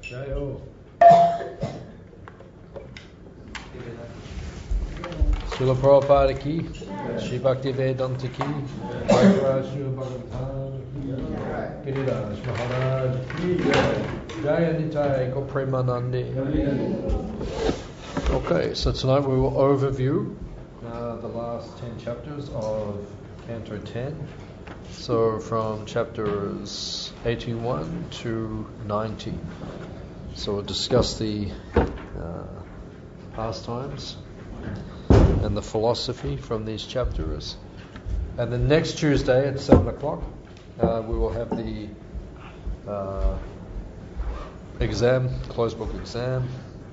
Jayo. Srila Prabhupada ki, Shri Bhakti Vedanta ki, Bhagavad Srila Bhagavatam ki, Giriraj Maharaj ki, Jaya Nitai Gopremanandi. Okay, so tonight we will overview the last 10 chapters of Canto 10. So from chapters 81 to 90. So we'll discuss the pastimes and the philosophy from these chapters. And then next Tuesday at 7 o'clock, we will have the exam, closed book exam.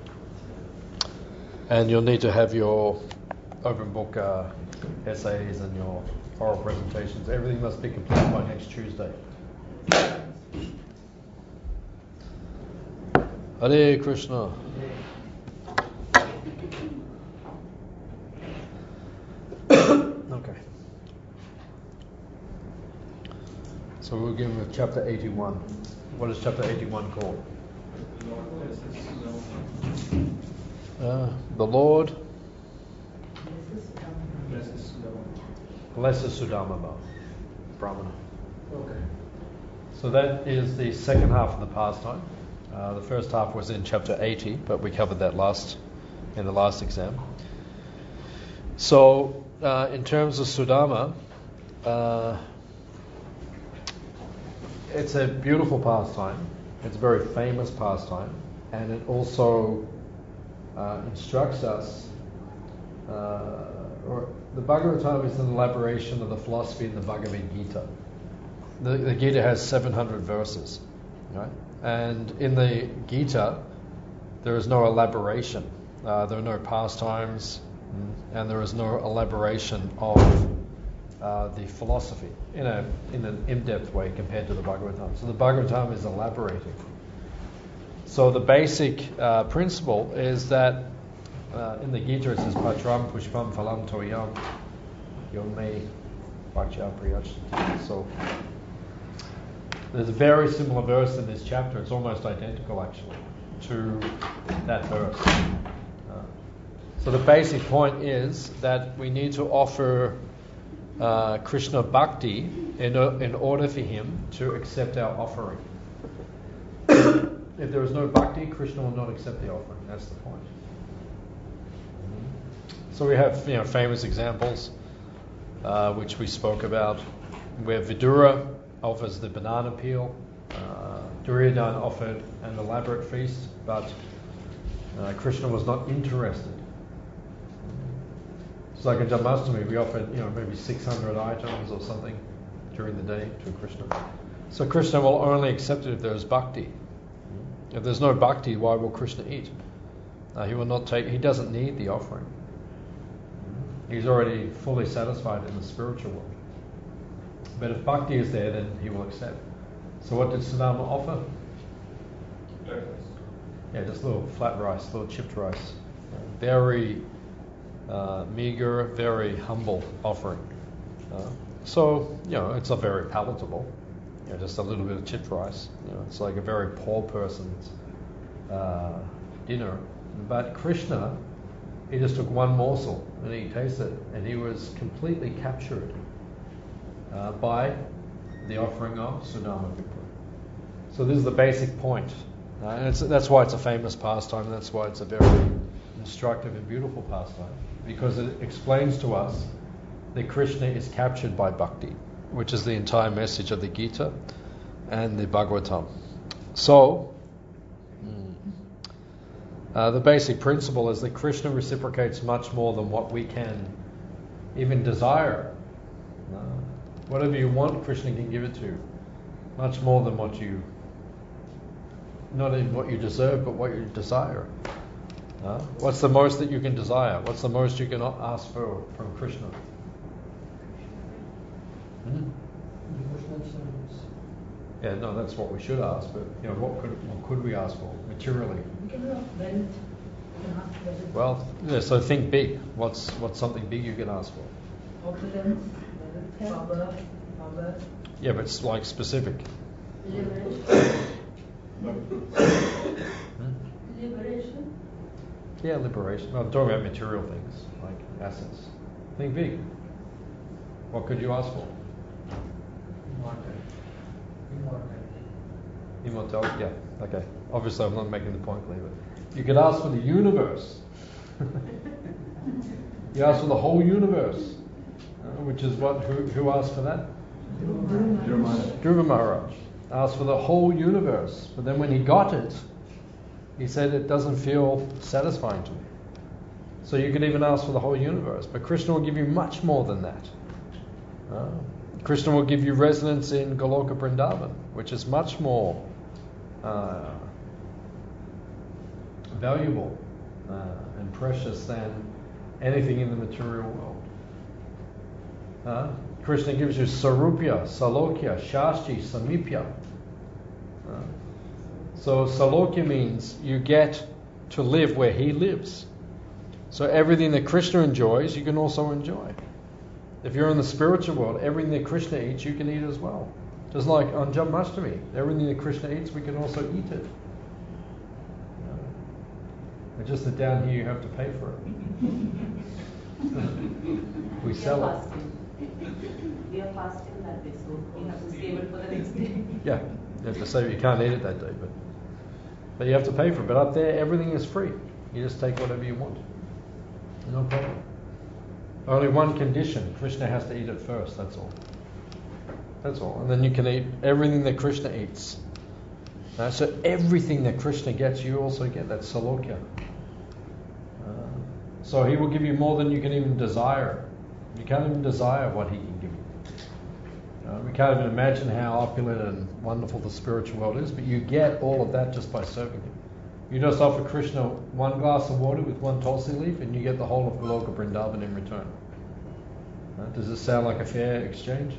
And you'll need to have your open book essays and your oral presentations. Everything must be completed by next Tuesday. Hare Krishna. Okay. So we'll begin with chapter 81. What is chapter 81 called? The Lord blesses Sudama Brahmana. Okay. So that is the second half of the pastime. The first half was in chapter 80, but we covered that in the last exam. So in terms of Sudama, it's a beautiful pastime. It's a very famous pastime, and it also instructs us, or the Bhagavatam is an elaboration of the philosophy in the Bhagavad Gita. The Gita has 700 verses, right? And in the Gita, there is no elaboration. There are no pastimes, and there is no elaboration of the philosophy in an in-depth way compared to the Bhagavatam. So the Bhagavatam is elaborating. So the basic principle is that in the Gita it says Patram Pushpam Phalam Toyam Yome Bhakya Priyachati. So there's a very similar verse in this chapter. It's almost identical actually to that verse. So the basic point is that we need to offer Krishna Bhakti in order for him to accept our offering. If there is no Bhakti, Krishna will not accept the offering. That's the point. So we have famous examples which we spoke about, where Vidura offers the banana peel. Duryodhana offered an elaborate feast, but Krishna was not interested. It's like in Janmashtami, we offered maybe 600 items or something during the day to Krishna. So Krishna will only accept it if there is bhakti. If there's no bhakti, why will Krishna eat? He will not take. He doesn't need the offering. He's already fully satisfied in the spiritual world. But if bhakti is there, then he will accept. So what did Sudama offer? Yeah, just a little flat rice, little chipped rice. Very meager, very humble offering. So it's not very palatable. Just a little bit of chipped rice. It's like a very poor person's dinner. But Krishna, he just took one morsel and he tasted it, and he was completely captured by the offering of Sudama Vipra. So this is the basic point. And that's why it's a famous pastime, and that's why it's a very instructive and beautiful pastime, because it explains to us that Krishna is captured by bhakti, which is the entire message of the Gita and the Bhagavatam. So the basic principle is that Krishna reciprocates much more than what we can even desire. Whatever you want, Krishna can give it to you. Much more than what you, not even what you deserve, but what you desire. What's the most that you can desire? What's the most you can ask for from Krishna? Yeah, no, that's what we should ask. But what could we ask for materially? Well, so think big. What's something big you can ask for? Opulence, power. Yeah, but it's like specific. Liberation. Yeah, liberation. I'm talking about material things, like assets. Think big. What could you ask for? Immortality. Yeah. Okay. Obviously, I'm not making the point clear, but you could ask for the universe. You ask for the whole universe, which is what? Who asked for that? Dhruva Maharaj asked for the whole universe, but then when he got it, he said it doesn't feel satisfying to me. So you could even ask for the whole universe, but Krishna will give you much more than that. Krishna will give you residence in Goloka Vrindavan, which is much more valuable and precious than anything in the material world. Krishna gives you Sarupya, Salokya, Shashti, Samipya. So Salokya means you get to live where he lives. So everything that Krishna enjoys, you can also enjoy. If you're in the spiritual world, everything that Krishna eats, you can eat as well. Just like on Janmashtami, everything that Krishna eats, we can also eat it. It's just that down here you have to pay for it. We sell it. We are fasting that day, so you have to save it for the next day. Yeah, you have to save it. You can't eat it that day, but you have to pay for it. But up there, everything is free. You just take whatever you want. No problem. Only one condition: Krishna has to eat it first. That's all. That's all. And then you can eat everything that Krishna eats. So everything that Krishna gets, you also get. That's Salokya. So he will give you more than you can even desire. You can't even desire what he can give you. We can't even imagine how opulent and wonderful the spiritual world is, but you get all of that just by serving him. You just offer Krishna one glass of water with one tulsi leaf, and you get the whole of Goloka Vrindavan in return. Does this sound like a fair exchange?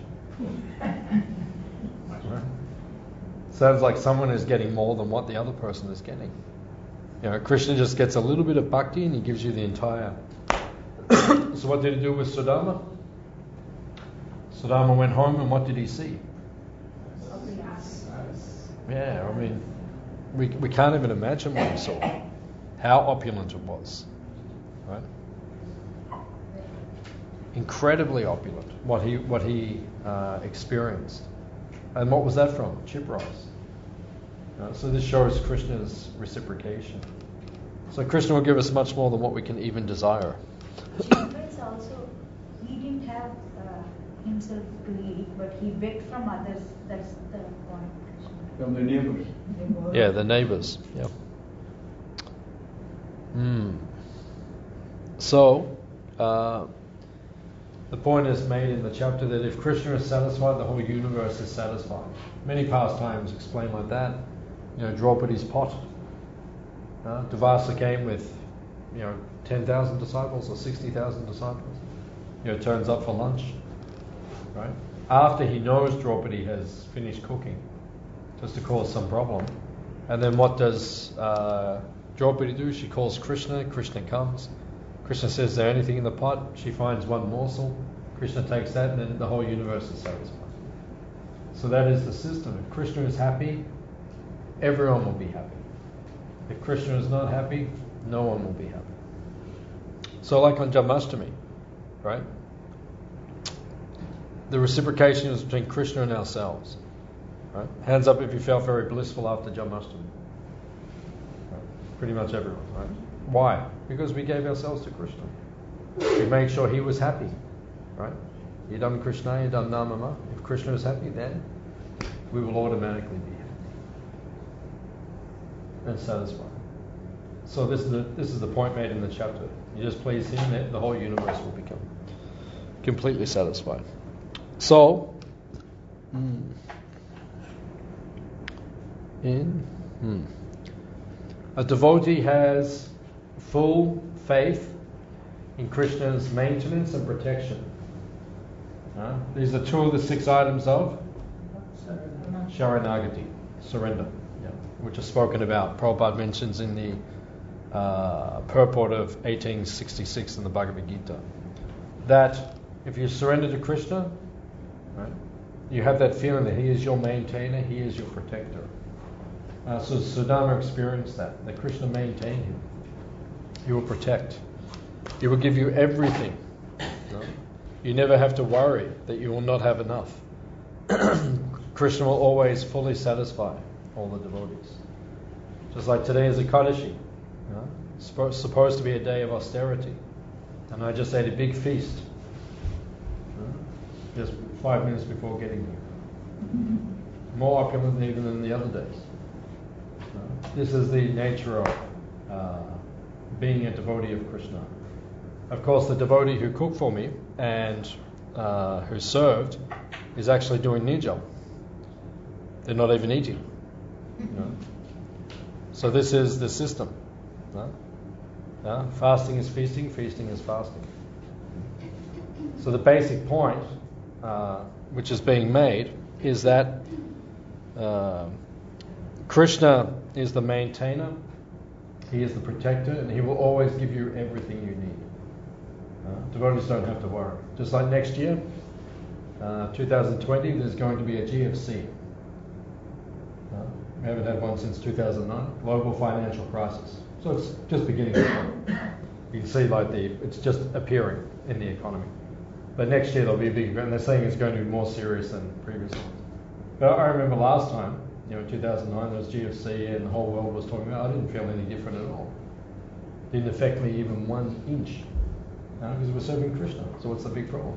Right? Sounds like someone is getting more than what the other person is getting. Krishna just gets a little bit of bhakti and he gives you the entire. So what did he do with Sudama? Sudama went home and what did he see? Yeah, I mean, we can't even imagine what he saw. How opulent it was. Right? Incredibly opulent, what he experienced. And what was that from? Chip rice. So this shows Krishna's reciprocation. So Krishna will give us much more than what we can even desire. Chip also, he didn't have himself to eat, but he begged from others. That's the point. From the neighbors. Yeah, the neighbors. Yeah. So, the point is made in the chapter that if Krishna is satisfied, the whole universe is satisfied. Many pastimes explain like that. Draupadi's pot. Durvasa came with, 10,000 disciples or 60,000 disciples. Turns up for lunch, right? After he knows Draupadi has finished cooking, just to cause some problem. And then what does Draupadi do? She calls Krishna. Krishna comes. Krishna says, is there anything in the pot? She finds one morsel. Krishna takes that, and then the whole universe is satisfied. So that is the system. If Krishna is happy, everyone will be happy. If Krishna is not happy, no one will be happy. So like on Janmashtami, right? The reciprocation is between Krishna and ourselves. Right? Hands up if you felt very blissful after Janmashtami. Right? Pretty much everyone, right? Why? Because we gave ourselves to Krishna. We made sure he was happy, right? Yidam Krishna, yidam namama. If Krishna is happy, then we will automatically be happy and satisfied. So this is the point made in the chapter. You just please him, the whole universe will become completely satisfied. So, a devotee has full faith in Krishna's maintenance and protection. These are two of the 6 items of Sharanagati, surrender, which are spoken about. Prabhupada mentions in the purport of 1866 in the Bhagavad Gita that if you surrender to Krishna, right, you have that feeling that he is your maintainer, he is your protector. So Sudama experienced that Krishna maintained him. He will protect. He will give you everything. No? You never have to worry that you will not have enough. Krishna will always fully satisfy all the devotees. Just like today is Ekadashi. Supposed to be a day of austerity. And I just ate a big feast. Just 5 minutes before getting here. More opulent even than the other days. This is the nature of being a devotee of Krishna. Of course, the devotee who cooked for me and who served is actually doing nijam. They're not even eating. So this is the system. Fasting is feasting, feasting is fasting. So the basic point which is being made is that Krishna is the maintainer, he is the protector, and he will always give you everything you need. Devotees don't have to worry. Just like next year, 2020, there's going to be a GFC. We haven't had one since 2009, global financial crisis. So it's just beginning to come. You can see it's just appearing in the economy. But next year there'll be a big event, and they're saying it's going to be more serious than previous ones. But I remember last time, 2009, there was GFC and the whole world was talking about it. I didn't feel any different at all. Didn't affect me even 1 inch. Because we're serving Krishna, so what's the big problem?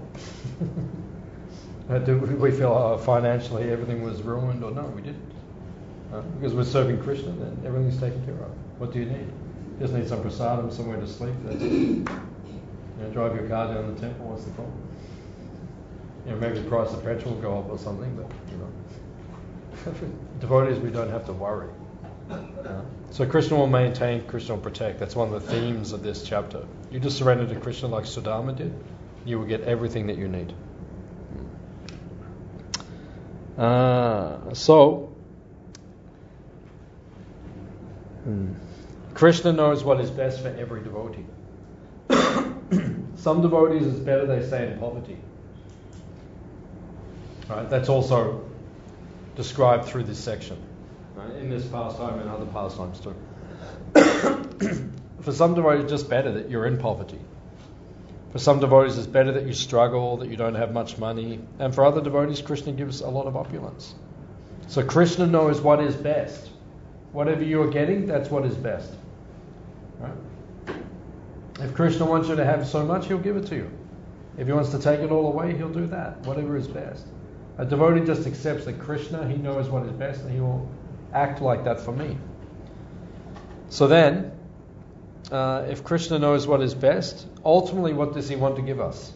Do we feel financially everything was ruined, or no, we didn't. Because we're serving Krishna, then everything's taken care of. What do you need? You just need some prasadam, somewhere to sleep. Drive your car down the temple, what's the problem? Maybe the price of petrol will go up or something, but devotees, we don't have to worry. So Krishna will maintain, Krishna will protect. That's one of the themes of this chapter. You just surrender to Krishna like Sudama did, you will get everything that you need. Krishna knows what is best for every devotee. Some devotees, it's better they stay in poverty. Right? That's also described through this section, right? In this pastime and other pastimes too. For some devotees, it's just better that you're in poverty. For some devotees, it's better that you struggle, that you don't have much money. And for other devotees, Krishna gives a lot of opulence. So Krishna knows what is best. Whatever you are getting, that's what is best. Right? If Krishna wants you to have so much, he'll give it to you. If he wants to take it all away, he'll do that. Whatever is best. A devotee just accepts that Krishna, he knows what is best, and he will act like that for me. So then, if Krishna knows what is best, ultimately what does he want to give us?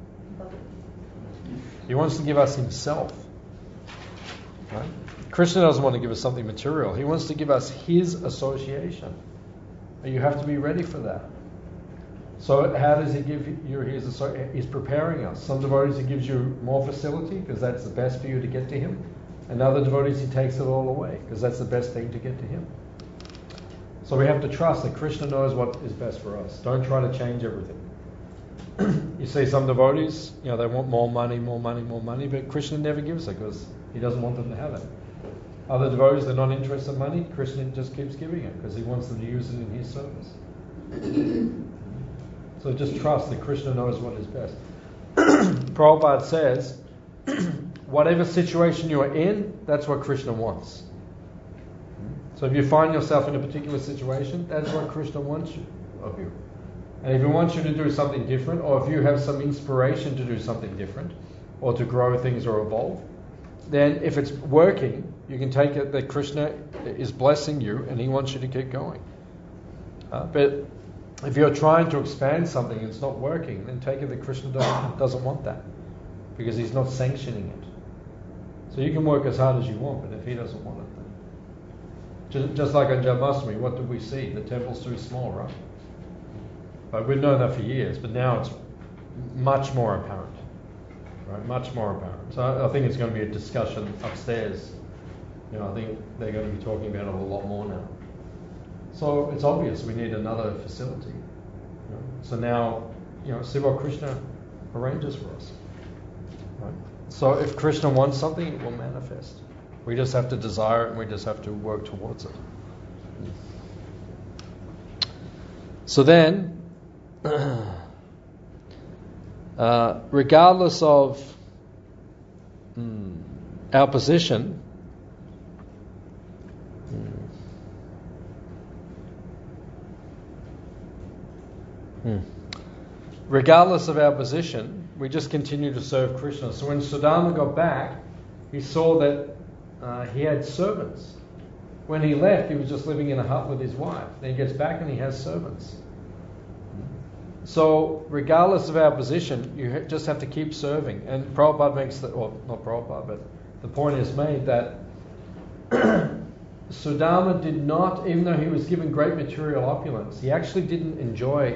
He wants to give us himself. Right? Krishna doesn't want to give us something material. He wants to give us his association. And you have to be ready for that. So how does he give you his association? He's preparing us. Some devotees he gives you more facility because that's the best for you to get to him. And other devotees he takes it all away because that's the best thing to get to him. So we have to trust that Krishna knows what is best for us. Don't try to change everything. You see some devotees, they want more money, but Krishna never gives it because he doesn't want them to have it. Other devotees, they're not interested in money. Krishna just keeps giving it because he wants them to use it in his service. So just trust that Krishna knows what is best. Prabhupada says, whatever situation you are in, that's what Krishna wants. So if you find yourself in a particular situation, that's what Krishna wants of you. And if he wants you to do something different, or if you have some inspiration to do something different, or to grow things or evolve, then if it's working, you can take it that Krishna is blessing you and he wants you to keep going. But if you're trying to expand something and it's not working, then take it that Krishna doesn't want that because he's not sanctioning it. So you can work as hard as you want, but if he doesn't want it, then... Just like on Janmashtami, what do we see? The temple's too small, right? But we've known that for years, but now it's much more apparent. Right? Much more apparent. So I think it's going to be a discussion upstairs. I think they're going to be talking about it a lot more now. So it's obvious we need another facility. So now, see what Krishna arranges for us. Right? So if Krishna wants something, it will manifest. We just have to desire it and we just have to work towards it. So then, regardless of our position, regardless of our position, we just continue to serve Krishna. So when Sudama got back, he saw that he had servants. When he left, he was just living in a hut with his wife. Then he gets back and he has servants. So regardless of our position, you just have to keep serving. And Prabhupada makes not Prabhupada, but the point is made that Sudama did not, even though he was given great material opulence, he actually didn't enjoy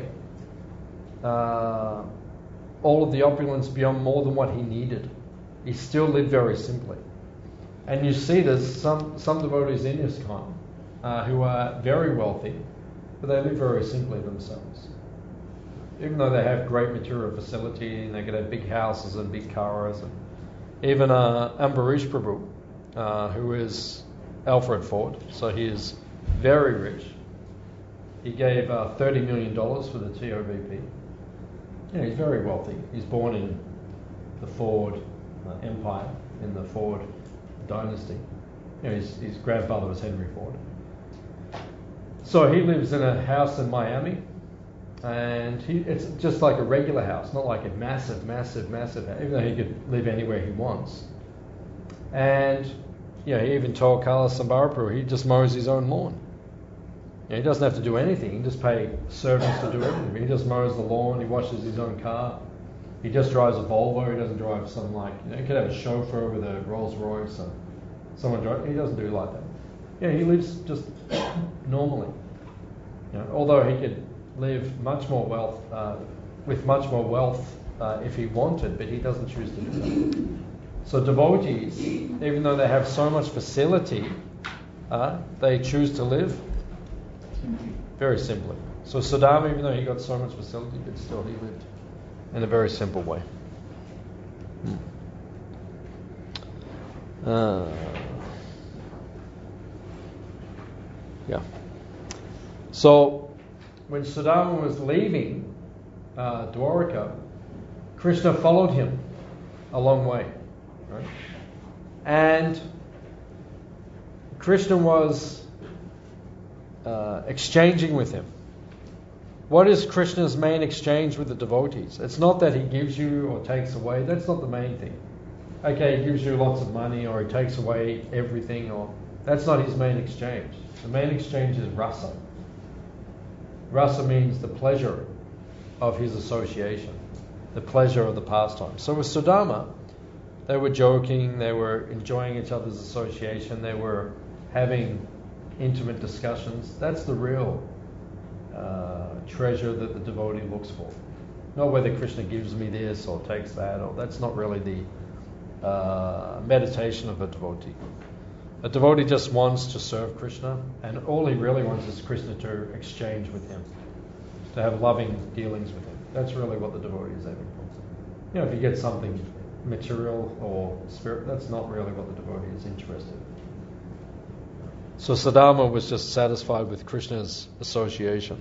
all of the opulence beyond more than what he needed. He still lived very simply. And you see there's some devotees in ISKCON who are very wealthy, but they live very simply themselves. Even though they have great material facility and they could have big houses and big cars. And even Ambarish Prabhu, who is Alfred Ford, so he is very rich. He gave $30 million for the TOVP. Yeah, he's very wealthy. He's born in the Ford Empire, in the Ford dynasty. You know, his grandfather was Henry Ford. So he lives in a house in Miami, and it's just like a regular house, not like a massive house, even though he could live anywhere he wants. And he even told Kailas Sambaraprabhu he just mows his own lawn. He doesn't have to do anything. He can just pay servants to do everything. He just mows the lawn, he washes his own car. He just drives a Volvo. He doesn't drive some he could have a chauffeur with a Rolls Royce and someone drive. He doesn't do like that. He lives just normally. Although he could live with much more wealth if he wanted, but he doesn't choose to do that. So devotees, even though they have so much facility, they choose to live very simply. So Sudama, even though he got so much facility, but still he lived in a very simple way. So when Sudama was leaving Dwaraka, Krishna followed him a long way, right? And Krishna was exchanging with him. What is Krishna's main exchange with the devotees? It's not that he gives you or takes away. That's not the main thing. Okay, he gives you lots of money or he takes away everything, or that's not his main exchange. The main exchange is rasa. Rasa means the pleasure of his association, the pleasure of the pastime. So with Sudama, they were joking, they were enjoying each other's association, they were having intimate discussions. That's the real treasure that the devotee looks for. Not whether Krishna gives me this or takes that, or that's not really the meditation of a devotee. A devotee just wants to serve Krishna, and all he really wants is Krishna to exchange with him, to have loving dealings with him. That's really what the devotee is aiming for. If you get something material or spirit, that's not really what the devotee is interested in. So Sudama was just satisfied with Krishna's association.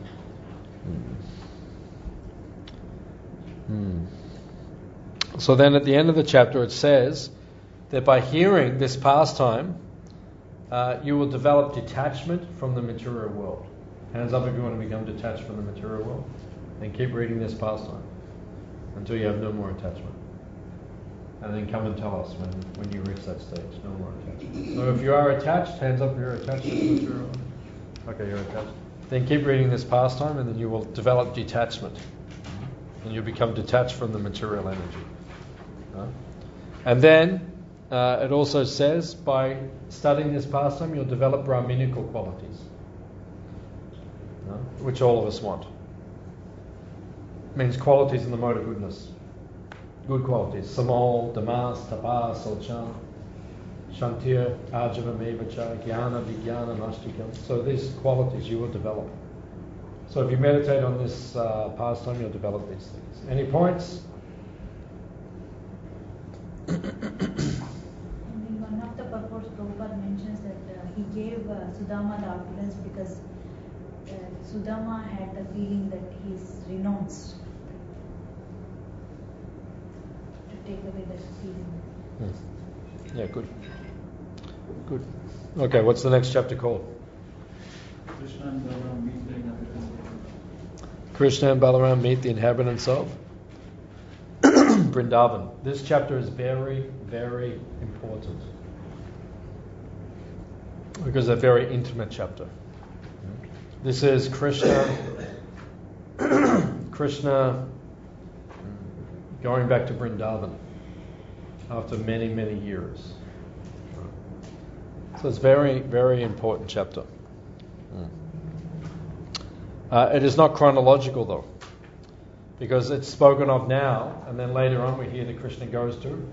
So then at the end of the chapter it says that by hearing this pastime, you will develop detachment from the material world. Hands up if you want to become detached from the material world. And keep reading this pastime until you have no more attachment. And then come and tell us when you reach that stage, no more attachment. So if you are attached, hands up if you're attached to the material world. Okay, you're attached. Then keep reading this pastime and then you will develop detachment. And you'll become detached from the material energy. And then it also says by studying this pastime you'll develop Brahminical qualities, which all of us want. It means qualities in the mode of goodness. Good qualities. Samal, Damas, Tapas, Solchan, Shantir, Ajavamevacha, Jnana, Vijnana, Mastikam. So these qualities you will develop. So if you meditate on this pastime, you'll develop these things. Any points? One of the purpose Sudama the opulence because Sudama had the feeling that he's renounced to take away that feeling. Yeah, good. Good. Okay, what's the next chapter called? Krishna and Balaram meet the inhabitants. Krishna and Balaram meet the inhabitants of Vrindavan. This chapter is very, very important because it's a very intimate chapter. This is Krishna going back to Vrindavan after many, many years. So it's very, very important chapter. It is not chronological though, because it's spoken of now, and then later on we hear that Krishna goes to.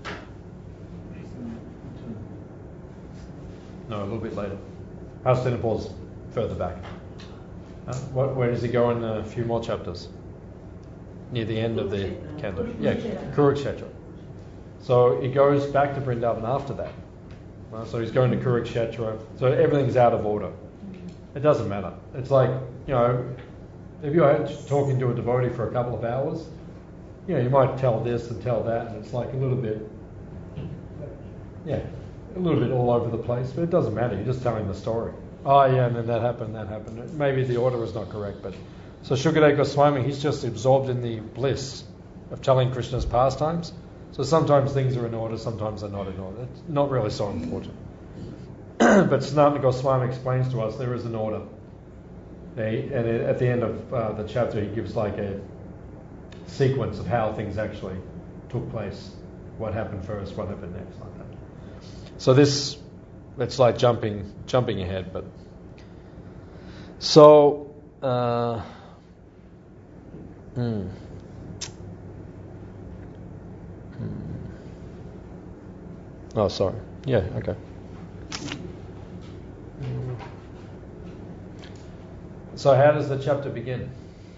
No, a little bit later. Hastinapur's further back. Where does he go in a few more chapters? Near the end of the canto. Yeah, Kurukshetra. So he goes back to Vrindavan after that. So he's going to Kurukshetra. So everything's out of order. It doesn't matter. It's like, if you're talking to a devotee for a couple of hours, you might tell this and tell that, and it's like a little bit all over the place, but it doesn't matter. You're just telling the story. Oh yeah, and then that happened. Maybe the order is not correct, but so Shukadeva Goswami, he's just absorbed in the bliss of telling Krishna's pastimes. So sometimes things are in order, sometimes they're not in order. It's not really so important. But Sanatana Goswami explains to us there is an order. And at the end of the chapter, he gives like a sequence of how things actually took place, what happened first, what happened next, like that. So it's like jumping ahead, but so. Oh, sorry. Yeah, okay. So how does the chapter begin?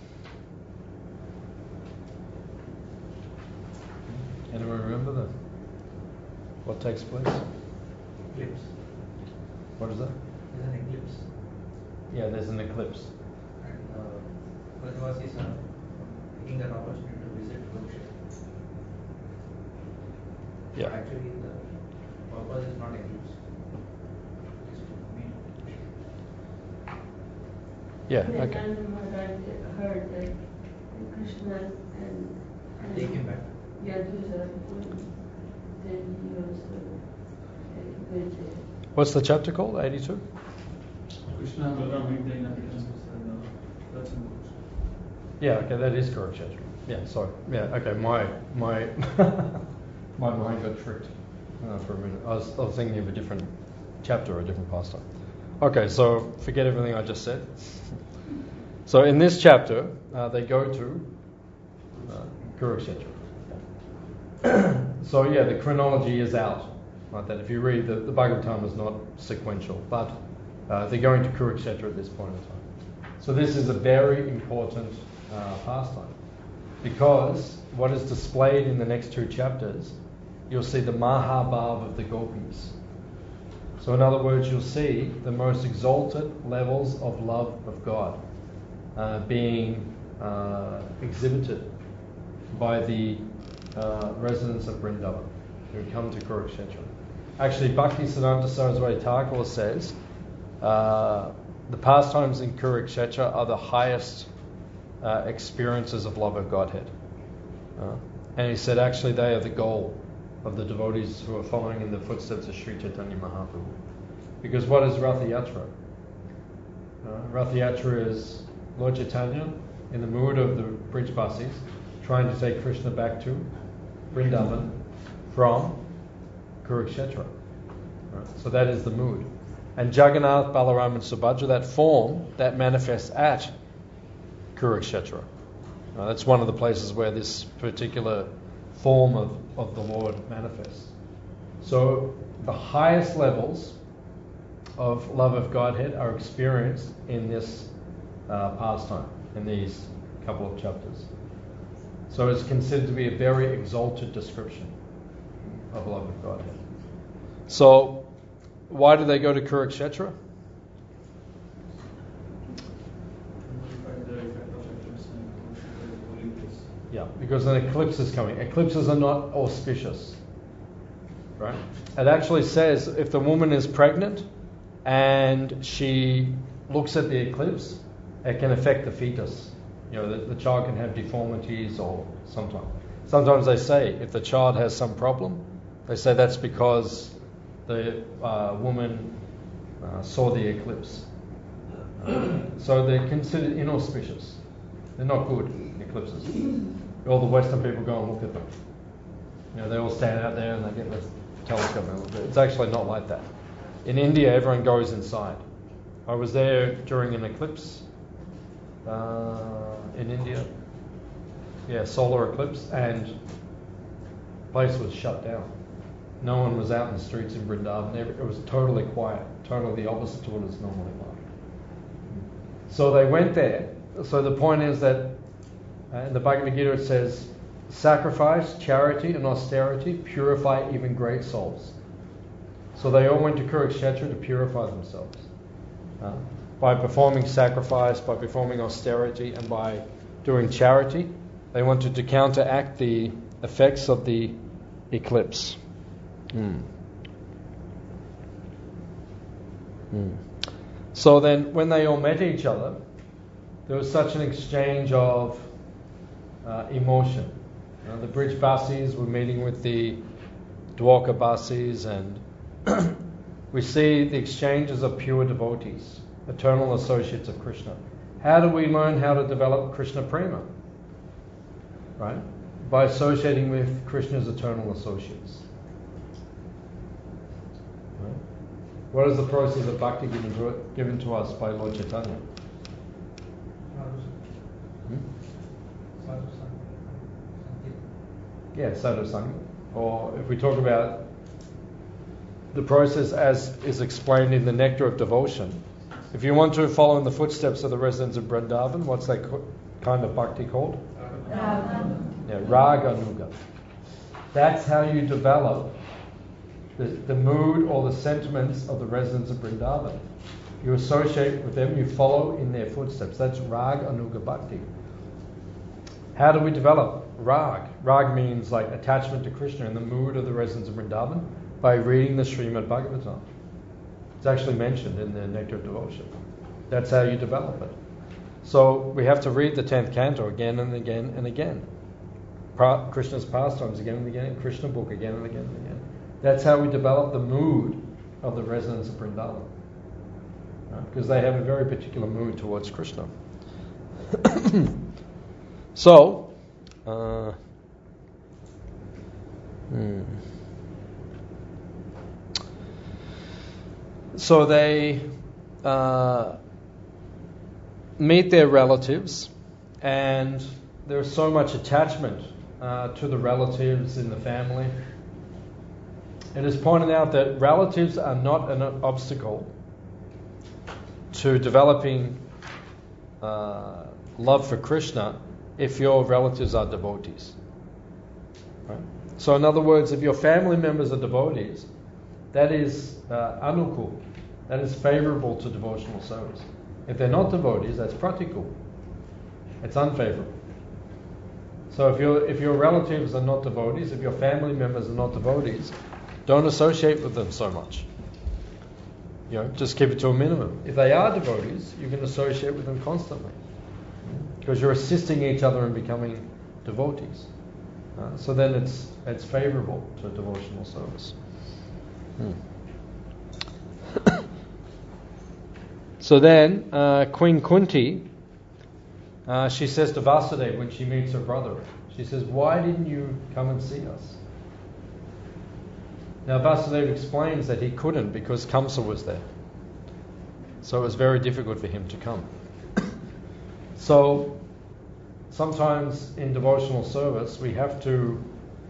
Anyone remember what takes place? Eclipse. What is that? There's an eclipse. Yeah, there's an eclipse. And Brajavasis are taking that opportunity to visit Kurukshetra. Yeah. Actually, the purpose is not eclipse. It's to meet Kurukshetra. Yeah, Then okay. Nanda Maharaj heard that Krishna and Take him back. Yadus are going. Then he also went there. What's the chapter called? 82? Krishna and Balaram meet the inhabitants of that's in books. Yeah, okay, that is Kurukshetra. Yeah, sorry. Yeah, okay, my my mind got tricked for a minute. I was thinking of a different chapter or a different pastime. Okay, so forget everything I just said. So in this chapter, they go to Kurukshetra. So yeah, the chronology is out. Like that. If you read the Bhagavatam is not sequential, but they're going to Kurukshetra at this point in time. So this is a very important pastime, because what is displayed in the next two chapters, you'll see the Mahabhav of the gopis. So in other words, you'll see the most exalted levels of love of God being exhibited by the residents of Vrindavan who come to Kurukshetra. Actually, Bhaktisiddhanta Saraswati Thakur says the pastimes in Kurukshetra are the highest experiences of love of Godhead. And he said actually they are the goal of the devotees who are following in the footsteps of Sri Chaitanya Mahaprabhu. Because what is Ratha Yatra? Ratha Yatra is Lord Chaitanya in the mood of the Brijbasis trying to take Krishna back to Vrindavan from Kurukshetra. So that is the mood. And Jagannath, Balaram and Subhadra, that form, that manifests at Kurukshetra. That's one of the places where this particular form of the Lord manifests. So the highest levels of love of Godhead are experienced in this pastime, in these couple of chapters. So it's considered to be a very exalted description of love of Godhead. So why do they go to Kurukshetra? Yeah, because an eclipse is coming. Eclipses are not auspicious, right? It actually says if the woman is pregnant and she looks at the eclipse, it can affect the fetus. You know, the child can have deformities, or sometimes they say if the child has some problem, they say that's because the woman saw the eclipse. So they're considered inauspicious. They're not good, eclipses. All the Western people go and look at them. You know, they all stand out there and they get the telescope and look at it. It's actually not like that. In India, everyone goes inside. I was there during an eclipse in India. Yeah, solar eclipse, and the place was shut down. No one was out in the streets in Vrindavan. It was totally quiet, totally the opposite to what it's normally like. So they went there. So the point is that in the Bhagavad Gita it says, sacrifice, charity and austerity purify even great souls. So they all went to Kurukshetra to purify themselves. By performing sacrifice, by performing austerity, and by doing charity, they wanted to counteract the effects of the eclipse. So then when they all met each other, there was such an exchange of emotion. The Brij Basis were meeting with the Dwarka Basis, and we see the exchanges of pure devotees, eternal associates of Krishna. How do we learn how to develop Krishna Prema? Right? By associating with Krishna's eternal associates. Right? What is the process of bhakti given to us by Lord Chaitanya? Yeah, sadhu sangha. Or if we talk about the process as is explained in the Nectar of Devotion, if you want to follow in the footsteps of the residents of Vrindavan, what's that kind of bhakti called? Yeah, Raga Nuga. That's how you develop the mood or the sentiments of the residents of Vrindavan. You associate with them, you follow in their footsteps. That's Rag Anuga Bhakti. How do we develop Rag? Rag means like attachment to Krishna and the mood of the residents of Vrindavan by reading the Srimad Bhagavatam. It's actually mentioned in the Nectar of Devotion. That's how you develop it. So we have to read the 10th canto again and again and again. Krishna's pastimes again and again, Krishna book again and again and again. That's how we develop the mood of the residents of Vrindavan. Because they have a very particular mood towards Krishna. So, so they meet their relatives, and there's so much attachment to the relatives in the family. It is pointed out that relatives are not an obstacle to developing love for Krishna if your relatives are devotees. Right? So in other words, if your family members are devotees, that is anukul, that is favorable to devotional service. If they're not devotees, that's pratikul, it's unfavorable. So if your relatives are not devotees, if your family members are not devotees, don't associate with them so much. Just keep it to a minimum. If they are devotees, you can associate with them constantly, because you're assisting each other in becoming devotees. So then it's favorable to devotional service. So then Queen Kunti, she says to Vasudeva when she meets her brother, she says, "Why didn't you come and see us?" Now Vasudeva explains that he couldn't because Kamsa was there. So it was very difficult for him to come. So sometimes in devotional service we have to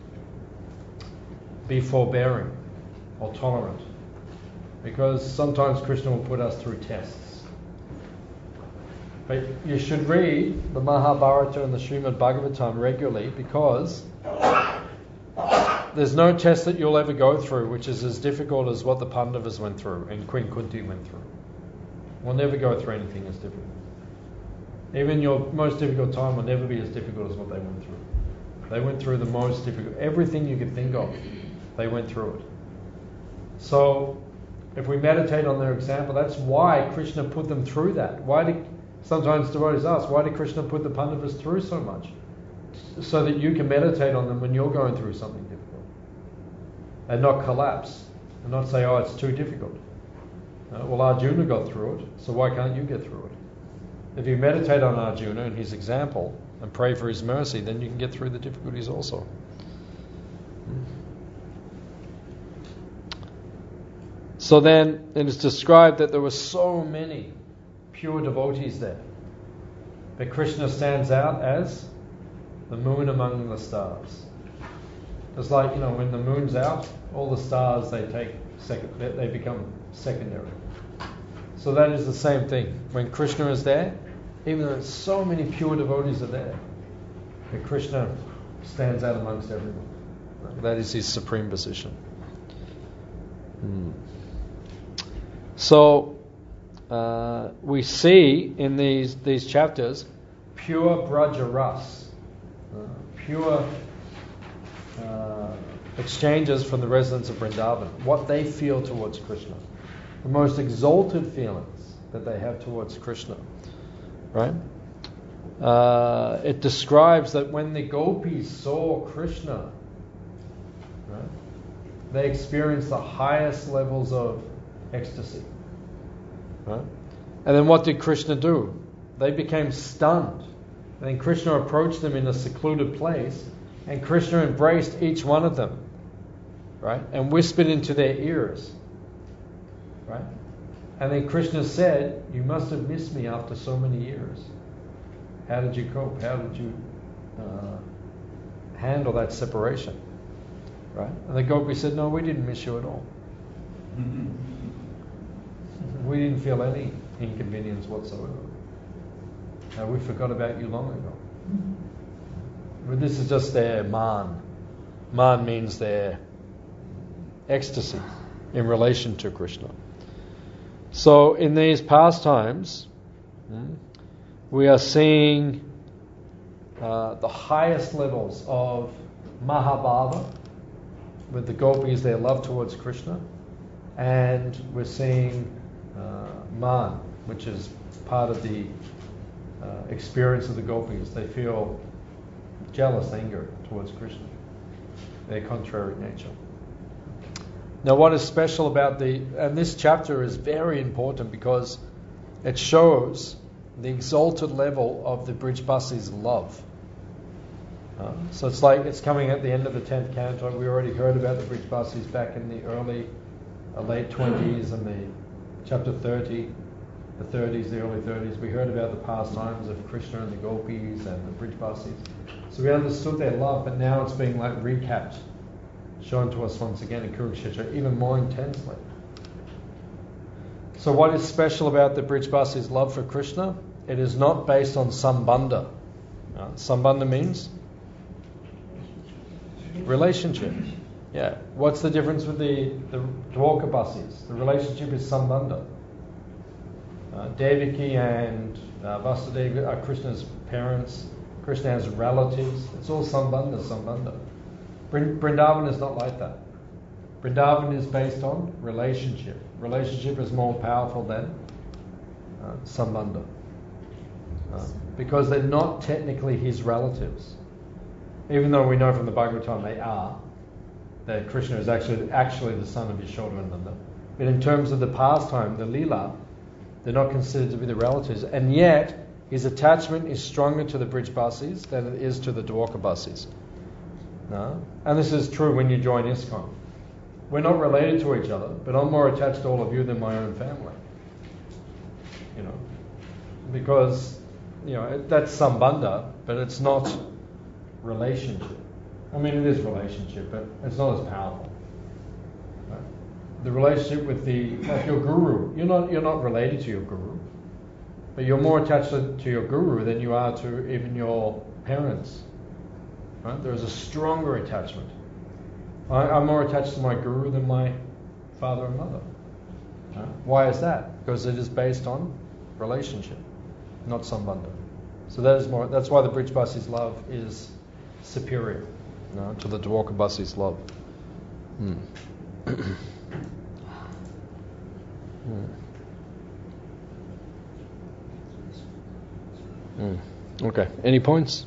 be forbearing or tolerant, because sometimes Krishna will put us through tests. But you should read the Mahabharata and the Srimad Bhagavatam regularly, because there's no test that you'll ever go through which is as difficult as what the Pandavas went through and Queen Kunti went through. We'll never go through anything as difficult. Even your most difficult time will never be as difficult as what they went through. They went through the most difficult, everything you could think of, they went through it. So, if we meditate on their example, that's why Krishna put them through that. Sometimes devotees ask, why did Krishna put the Pandavas through so much? So that you can meditate on them when you're going through something difficult. And not collapse. And not say, oh, it's too difficult. Well, Arjuna got through it, so why can't you get through it? If you meditate on Arjuna and his example and pray for his mercy, then you can get through the difficulties also. So then it is described that there were so many pure devotees there that Krishna stands out as the moon among the stars. It's like, when the moon's out, all the stars they become secondary. So that is the same thing. When Krishna is there, even though so many pure devotees are there, that Krishna stands out amongst everyone. That is his supreme position. So we see in these chapters pure Braja Ras, pure exchanges from the residents of Vrindavan, what they feel towards Krishna, the most exalted feelings that they have towards Krishna, right? It describes that when the gopis saw Krishna, right, they experienced the highest levels of ecstasy, right? And then what did Krishna do? They became stunned. And then Krishna approached them in a secluded place, and Krishna embraced each one of them, right? And whispered into their ears, right? And then Krishna said, you must have missed me after so many years. How did you cope? How did you handle that separation? Right? And the gopis said, no, we didn't miss you at all. We didn't feel any inconvenience whatsoever. We forgot about you long ago. But this is just their man. Man means their ecstasy in relation to Krishna. So in these pastimes, we are seeing the highest levels of Mahabhava with the gopis, their love towards Krishna, and we're seeing Man, which is part of the experience of the gopis. They feel jealous anger towards Krishna, their contrary nature. Now what is special about and this chapter is very important because it shows the exalted level of the Brijbasis' love. So it's like it's coming at the end of the 10th canto. We already heard about the Brijbasis back in the late 20s and the chapter 30, the 30s, the early 30s. We heard about the pastimes of Krishna and the gopis and the Brijbasis. So we understood their love, but now it's being like recapped, shown to us once again in Kurukshetra, even more intensely. So what is special about the Brijbasis' love for Krishna? It is not based on sambandha. Sambandha means relationship. Yeah. What's the difference with the Dwarkabasis? The relationship is sambandha. Devaki and Vasudeva are Krishna's parents. Krishna has relatives. It's all sambandha. Vrindavan is not like that. Vrindavan is based on relationship. Relationship is more powerful than sambandha. Because they're not technically his relatives. Even though we know from the Bhagavatam they are, that Krishna is actually the son of Yashodananda. But in terms of the pastime, the Leela, they're not considered to be the relatives. And yet, his attachment is stronger to the Brijbasis than it is to the Dwarkabasis. No? And this is true when you join ISKCON. We're not related to each other, but I'm more attached to all of you than my own family. Because, that's sambandha, but it's not relationship. I mean, it is relationship, but it's not as powerful. Right? The relationship with like your guru, you're not related to your guru, but you're more attached to your guru than you are to even your parents. Right? There is a stronger attachment. I'm more attached to my guru than my father and mother. Right? Why is that? Because it is based on relationship, not sambandha. So that is more. That's why the Brijbasi's love is superior, to the Dwarkabasi's love. Okay. Any points?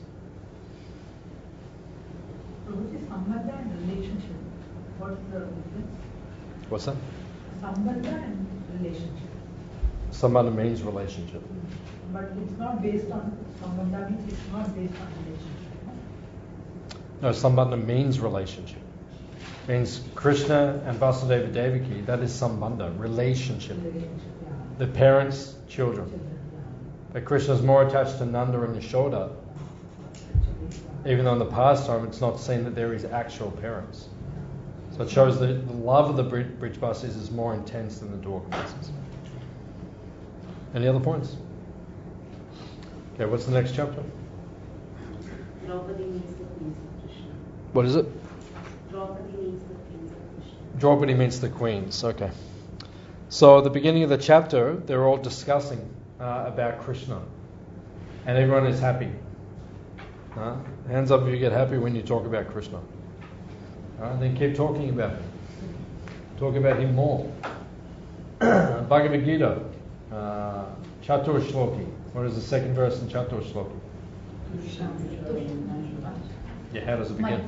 Prabhuji, Sambandha and relationship. What's the difference? What's that? Sambandha and relationship. Sambandha means relationship. But it's not based on, Sambandha means it's not based on relationship. No, Sambandha means relationship. Means Krishna and Vasudeva Devaki, that is Sambandha, relationship. Relationship, yeah. The parents, children. Children, But Krishna is more attached to Nanda and Yashoda, even though in the pastime it's not seen that they're his actual parents. So it shows that the love of the Brijbasis is more intense than the Dwarkabasis. Any other points? Okay, what's the next chapter? Draupadi means the queens of Krishna. What is it? Draupadi means the queens of Krishna. Draupadi means the queens, okay. So at the beginning of the chapter, they're all discussing about Krishna. And everyone is happy. Hands up if you get happy when you talk about Krishna. Then keep talking about him. Talk about him more. Bhagavad Gita, Chatur Shloki. What is the second verse in Chatur Shloki? Yeah, how does it begin?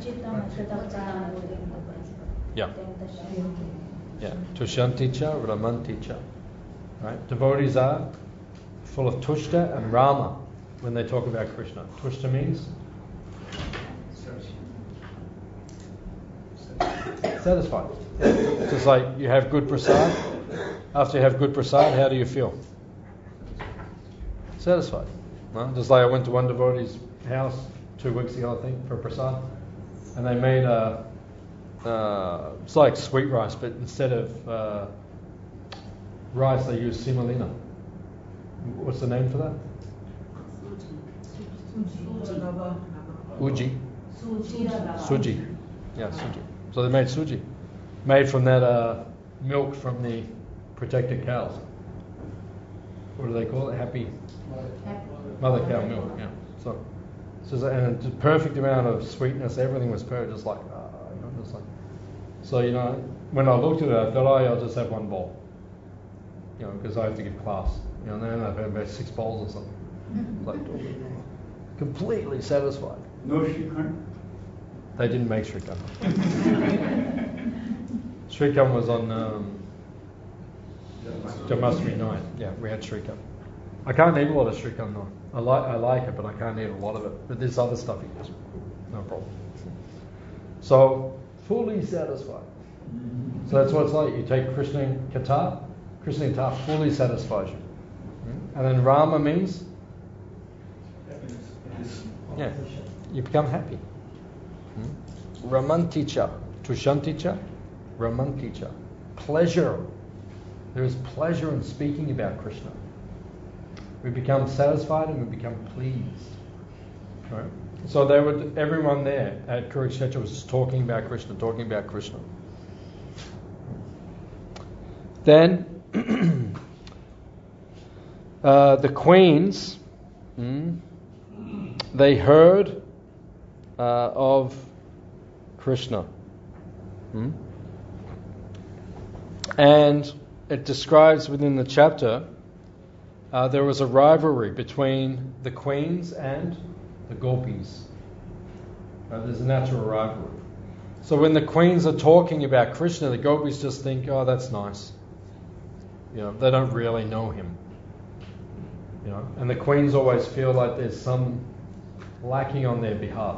Yeah. Yeah. Tushanti cha, Ramanti cha. Right? Devotees are full of tushta and rama when they talk about Krishna. Tushta means satisfied. Just like you have good prasad. After you have good prasad, how do you feel? Satisfied. No? Just like I went to one devotee's house 2 weeks ago, I think, for prasad, and they made it's like sweet rice, but instead of rice, they use semolina. What's the name for that? Uji. Suji. Yeah, suji. So they made suji. Made from that milk from the protected cows. What do they call it? Happy mother cow milk. Yeah. So and the perfect amount of sweetness. Everything was perfect. Just like, just like. So when I looked at it, I thought, I'll just have one bowl. Because I have to give class. And then I've had about 6 bowls or something. Like, completely satisfied. No Shrikhand? They didn't make Srikhand. Srikhand was on Janmashtami night. Yeah, we had Srikhand. I can't eat a lot of Srikhand though. I like it, but I can't eat a lot of it. But this other stuff, no problem. So, fully satisfied. So that's what it's like. You take Krishna Katha fully satisfies you. And then Rama means? Yeah, you become happy. Ramanticha, Tushanticha, Ramanticha. Pleasure. There is pleasure in speaking about Krishna. We become satisfied and we become pleased. Right? So everyone there at Kurukshetra was just talking about Krishna. Then the queens, they heard of Krishna. And it describes within the chapter there was a rivalry between the queens and the gopis. There's a natural rivalry. So when the queens are talking about Krishna, the gopis just think, oh, that's nice. They don't really know him. And the queens always feel like there's some lacking on their behalf.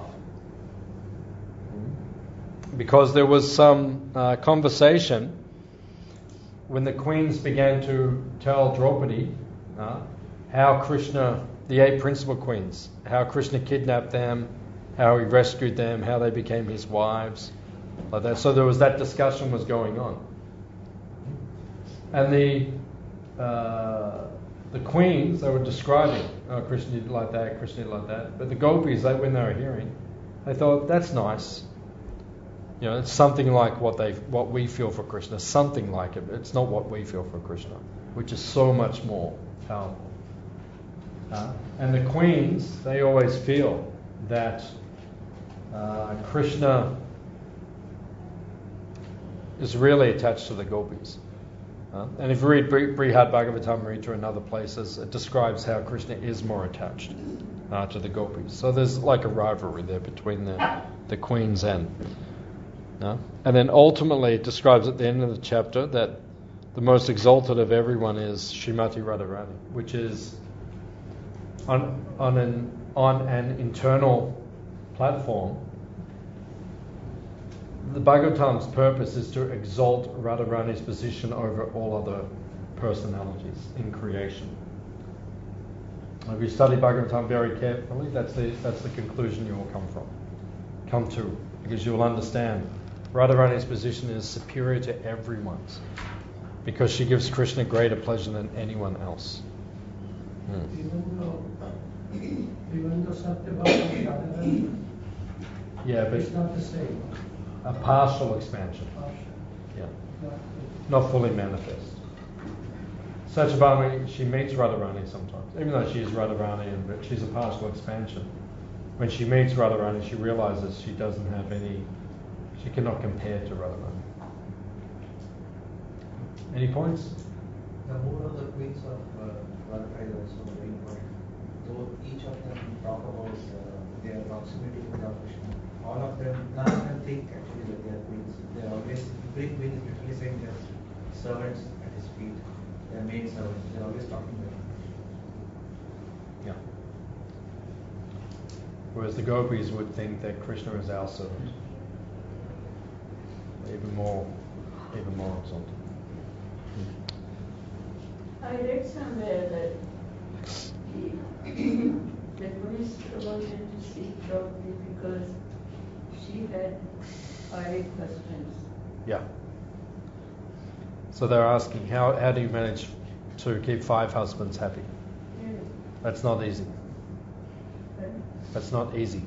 Because there was some conversation when the queens began to tell Draupadi how Krishna, the 8 principal queens, how Krishna kidnapped them, how he rescued them, how they became his wives, like that. So there was that discussion was going on. And the queens, they were describing, Krishna did like that, Krishna did like that. But the gopis, when they were hearing, they thought, that's nice. It's something like what we feel for Krishna, something like it. It's not what we feel for Krishna, which is so much more powerful. And the queens, they always feel that Krishna is really attached to the gopis. And if you read Brihad Bhagavatamrita and other places, it describes how Krishna is more attached to the gopis. So there's like a rivalry there between the queens and. And then ultimately it describes at the end of the chapter that the most exalted of everyone is Srimati Radharani, which is on an internal platform. The Bhagavatam's purpose is to exalt Radharani's position over all other personalities in creation. If you study Bhagavatam very carefully, that's the conclusion you will come to, because you will understand Radharani's position is superior to everyone's, because she gives Krishna greater pleasure than anyone else. Even though Satyabhama and Radharani, Yeah, but it's not the same. a partial expansion. Yeah, not fully manifest. Satyabhama, she meets Radharani sometimes, even though she is Radharani, but she's a partial expansion. When she meets Radharani, she realizes she doesn't have she cannot compare to Radharani. Any points? The mood of the queens of Radha is also very important. Though each of them talk about their proximity to Lord Krishna, all of them, none of them think actually that they are queens. They are always, every queen is literally saying they are servants at his feet, they are maid servants. They are always talking about him. Yeah. Whereas the gopis would think that Krishna is our servant. Even more exalted. I read somewhere that the priest wanted to see Draupadi because she had 5 husbands. Yeah. So they're asking, how do you manage to keep 5 husbands happy? Yeah. That's not easy. That's not easy.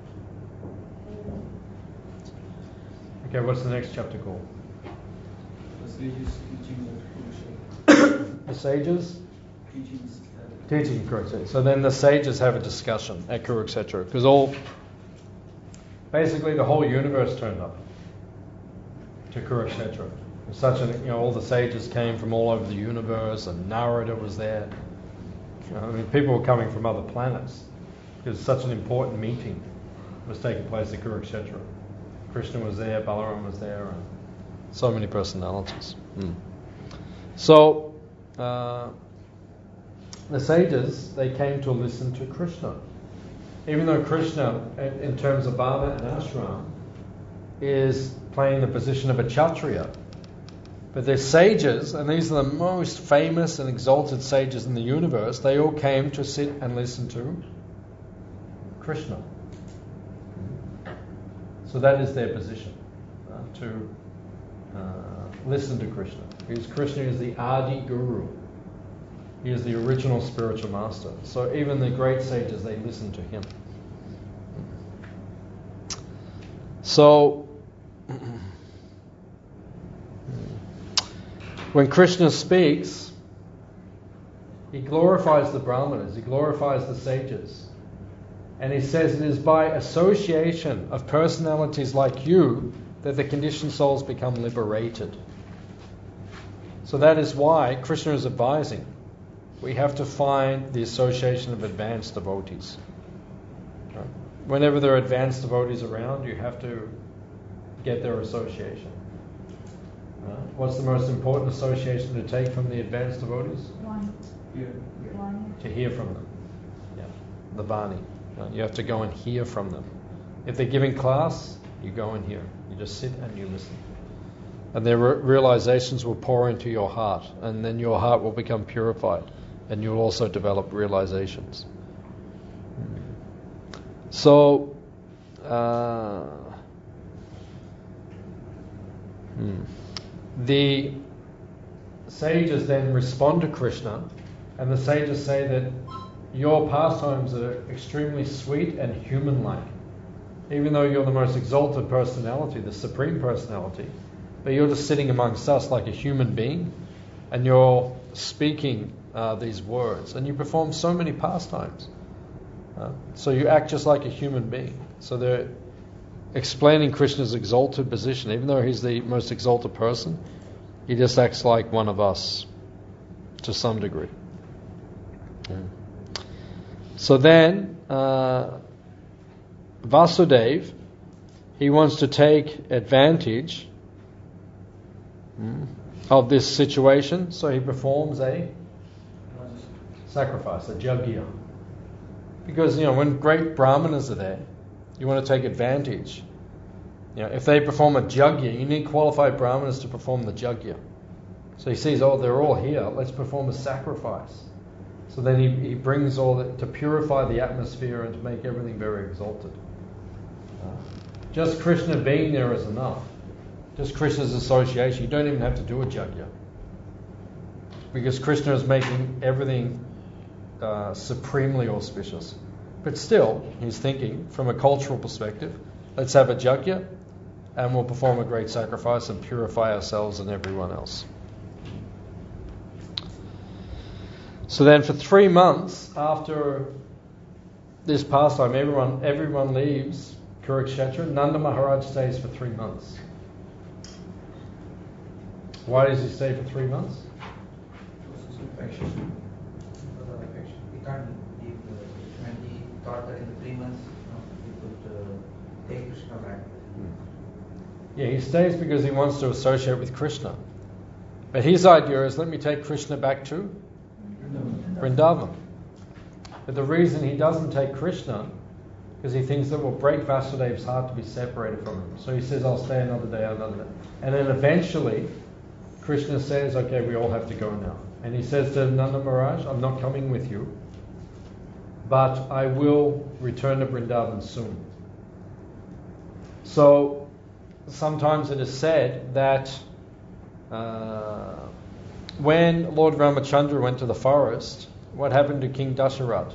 Okay, what's the next chapter called? The sages teaching of Purusha. The sages? Teachings. Teaching Kurukshetra. So then the sages have a discussion at Kurukshetra, because basically the whole universe turned up to Kurukshetra. All the sages came from all over the universe, and Narada was there. People were coming from other planets, because such an important meeting was taking place at Kurukshetra. Krishna was there, Balaram was there, and so many personalities. So, the sages, they came to listen to Krishna. Even though Krishna, in terms of Varna and Ashram, is playing the position of a Kshatriya, but they're sages, and these are the most famous and exalted sages in the universe. They all came to sit and listen to Krishna. So that is their position, to listen to Krishna. Because Krishna is the Adi Guru. He is the original spiritual master. So even the great sages, they listen to him. So, when Krishna speaks, he glorifies the Brahmanas, he glorifies the sages. And he says it is by association of personalities like you that the conditioned souls become liberated. So that is why Krishna is advising. We have to find the association of advanced devotees. Whenever there are advanced devotees around, you have to get their association. What's the most important association to take from the advanced devotees? One. To hear from them. Yeah. The Vani. You have to go and hear from them. If they're giving class, you go and hear. You just sit and you listen. And their realizations will pour into your heart, and then your heart will become purified, and you'll also develop realizations. So, the sages then respond to Krishna, and the sages say that your pastimes are extremely sweet and human-like. Even though you're the most exalted personality, the supreme personality, but you're just sitting amongst us like a human being, and you're speaking these words, and you perform so many pastimes. So you act just like a human being. So they're explaining Krishna's exalted position. Even though he's the most exalted person, he just acts like one of us to some degree. So then Vasudeva, he wants to take advantage of this situation, so he performs a sacrifice, a yajna. Because, when great brahmanas are there, you want to take advantage. If they perform a yajna, you need qualified brahmanas to perform the yajna. So he sees, they're all here, let's perform a sacrifice. So then he brings all that to purify the atmosphere and to make everything very exalted. Just Krishna being there is enough. Just Krishna's association. You don't even have to do a yajna. Because Krishna is making everything supremely auspicious. But still, he's thinking from a cultural perspective, let's have a yajna and we'll perform a great sacrifice and purify ourselves and everyone else. So then for 3 months after this pastime, everyone leaves Kurukshetra. Nanda Maharaj stays for 3 months. Why does he stay for 3 months? Affection. Because of affection. He can't leave when he thought that in the 3 months he could take Krishna back. Yeah, he stays because he wants to associate with Krishna. But his idea is, let me take Krishna back to Vrindavan. But the reason he doesn't take Krishna, because he thinks that will break Vasudeva's heart to be separated from him. So he says, I'll stay another day. And then eventually, Krishna says, okay, we all have to go now. And he says to Nanda Maharaj, I'm not coming with you, but I will return to Vrindavan soon. So sometimes it is said that when Lord Ramachandra went to the forest, what happened to King Dasharatha?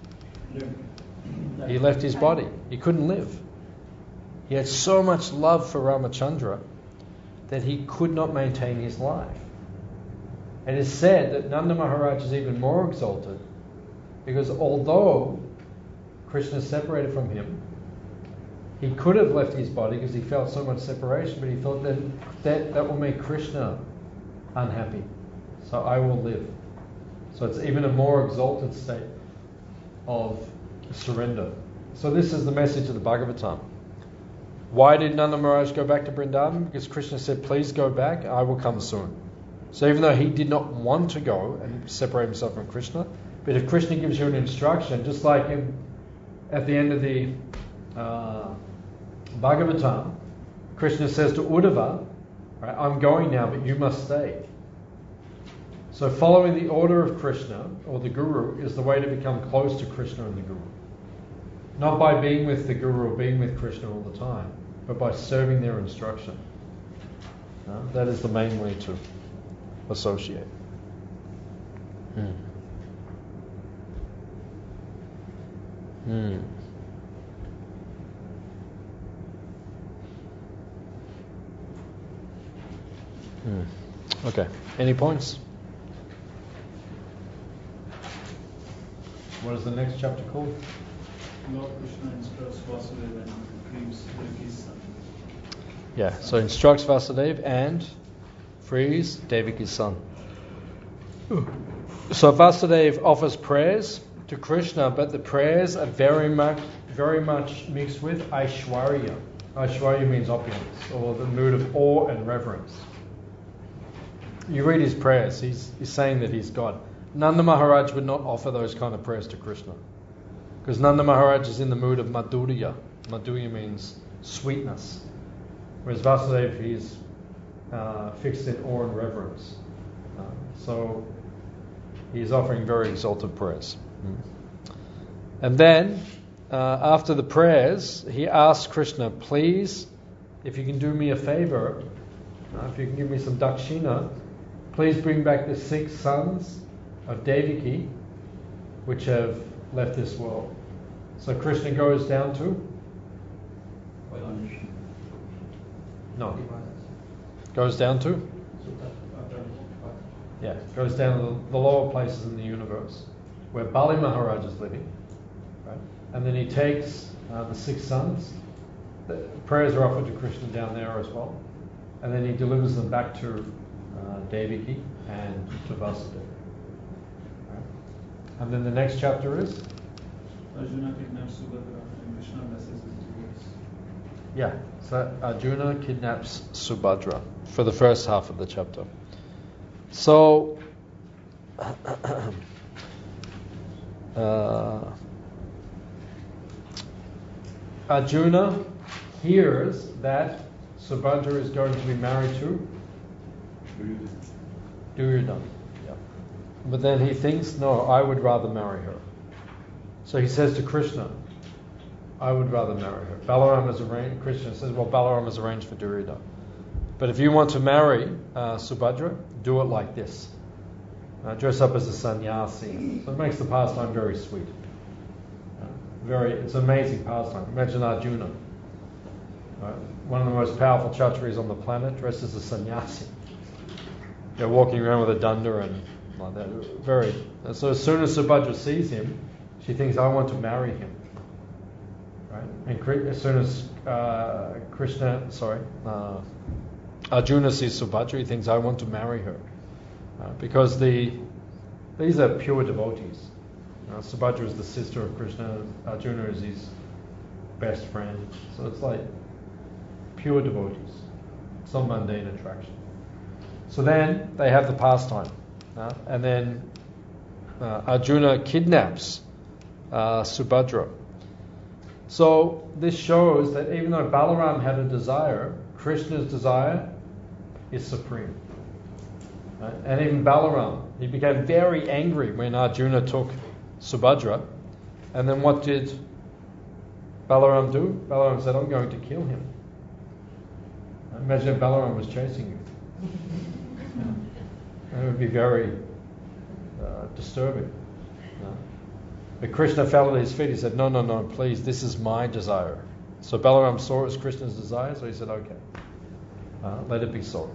He left his body. He couldn't live. He had so much love for Ramachandra that he could not maintain his life. And it is said that Nanda Maharaj is even more exalted because although Krishna separated from him, he could have left his body because he felt so much separation, but he thought that will make Krishna unhappy. So I will live. So it's even a more exalted state of surrender. So this is the message of the Bhagavatam. Why did Nanda Maharaj go back to Vrindavan? Because Krishna said, please go back, I will come soon. So even though he did not want to go and separate himself from Krishna, but if Krishna gives you an instruction, just like at the end of the Bhagavatam, Krishna says to Uddhava, right, I'm going now, but you must stay. So following the order of Krishna, or the Guru, is the way to become close to Krishna and the Guru. Not by being with the Guru or being with Krishna all the time, but by serving their instruction. That is the main way to associate. Okay. Any points? What is the next chapter called? Lord Krishna instructs Vasudeva and frees Devaki's son. Yeah, so instructs Vasudeva and frees Devaki's son. So Vasudeva offers prayers to Krishna, but the prayers are very much mixed with Aishwarya. Aishwarya means opulence, or the mood of awe and reverence. You read his prayers, he's saying that he's God. Nanda Maharaj would not offer those kind of prayers to Krishna. Because Nanda Maharaj is in the mood of Madhurya. Madhurya means sweetness. Whereas Vasudeva, he's fixed in awe and reverence. So he's offering very exalted prayers. And then, after the prayers, he asks Krishna, please, if you can do me a favor, if you can give me some dakshina, please bring back the 6 sons of Devaki, which have left this world. So Krishna goes down to? No. Goes down to? Yeah, goes down to the lower places in the universe, where Bali Maharaj is living, right? And then he takes the 6 sons. The prayers are offered to Krishna down there as well, and then he delivers them back to Devaki and to Vasudeva. Right? And then the next chapter is Arjuna kidnaps Subhadra and Krishna blesses his devotees. yeah. So Arjuna kidnaps Subhadra for the first half of the chapter. So Arjuna hears that Subhadra is going to be married to Duryodhana. Yeah. But then he thinks, no, I would rather marry her. So he says to Krishna, I would rather marry her. Balaram has arranged, Krishna says, well, Balaram has arranged for Duryodhana. But if you want to marry Subhadra, do it like this. Dress up as a sannyasi. So it makes the pastime very sweet. It's an amazing pastime. Imagine Arjuna, one of the most powerful kshatriyas on the planet, dressed as a sannyasi. They're walking around with a danda and like that. And so as soon as Subhadra sees him, she thinks, I want to marry him. Right? And as soon as Arjuna sees Subhadra, he thinks, I want to marry her. Because these are pure devotees. Subhadra is the sister of Krishna, Arjuna is his best friend. So it's like pure devotees. It's not mundane attraction. So then they have the pastime. And then Arjuna kidnaps Subhadra. So this shows that even though Balaram had a desire, Krishna's desire is supreme. Right? And even Balaram, he became very angry when Arjuna took Subhadra. And then what did Balaram do? Balaram said, I'm going to kill him. Imagine if Balaram was chasing you. It would be very disturbing. But Krishna fell at his feet. He said, no, please, this is my desire. So Balaram saw it as Krishna's desire, so he said, okay, let it be so.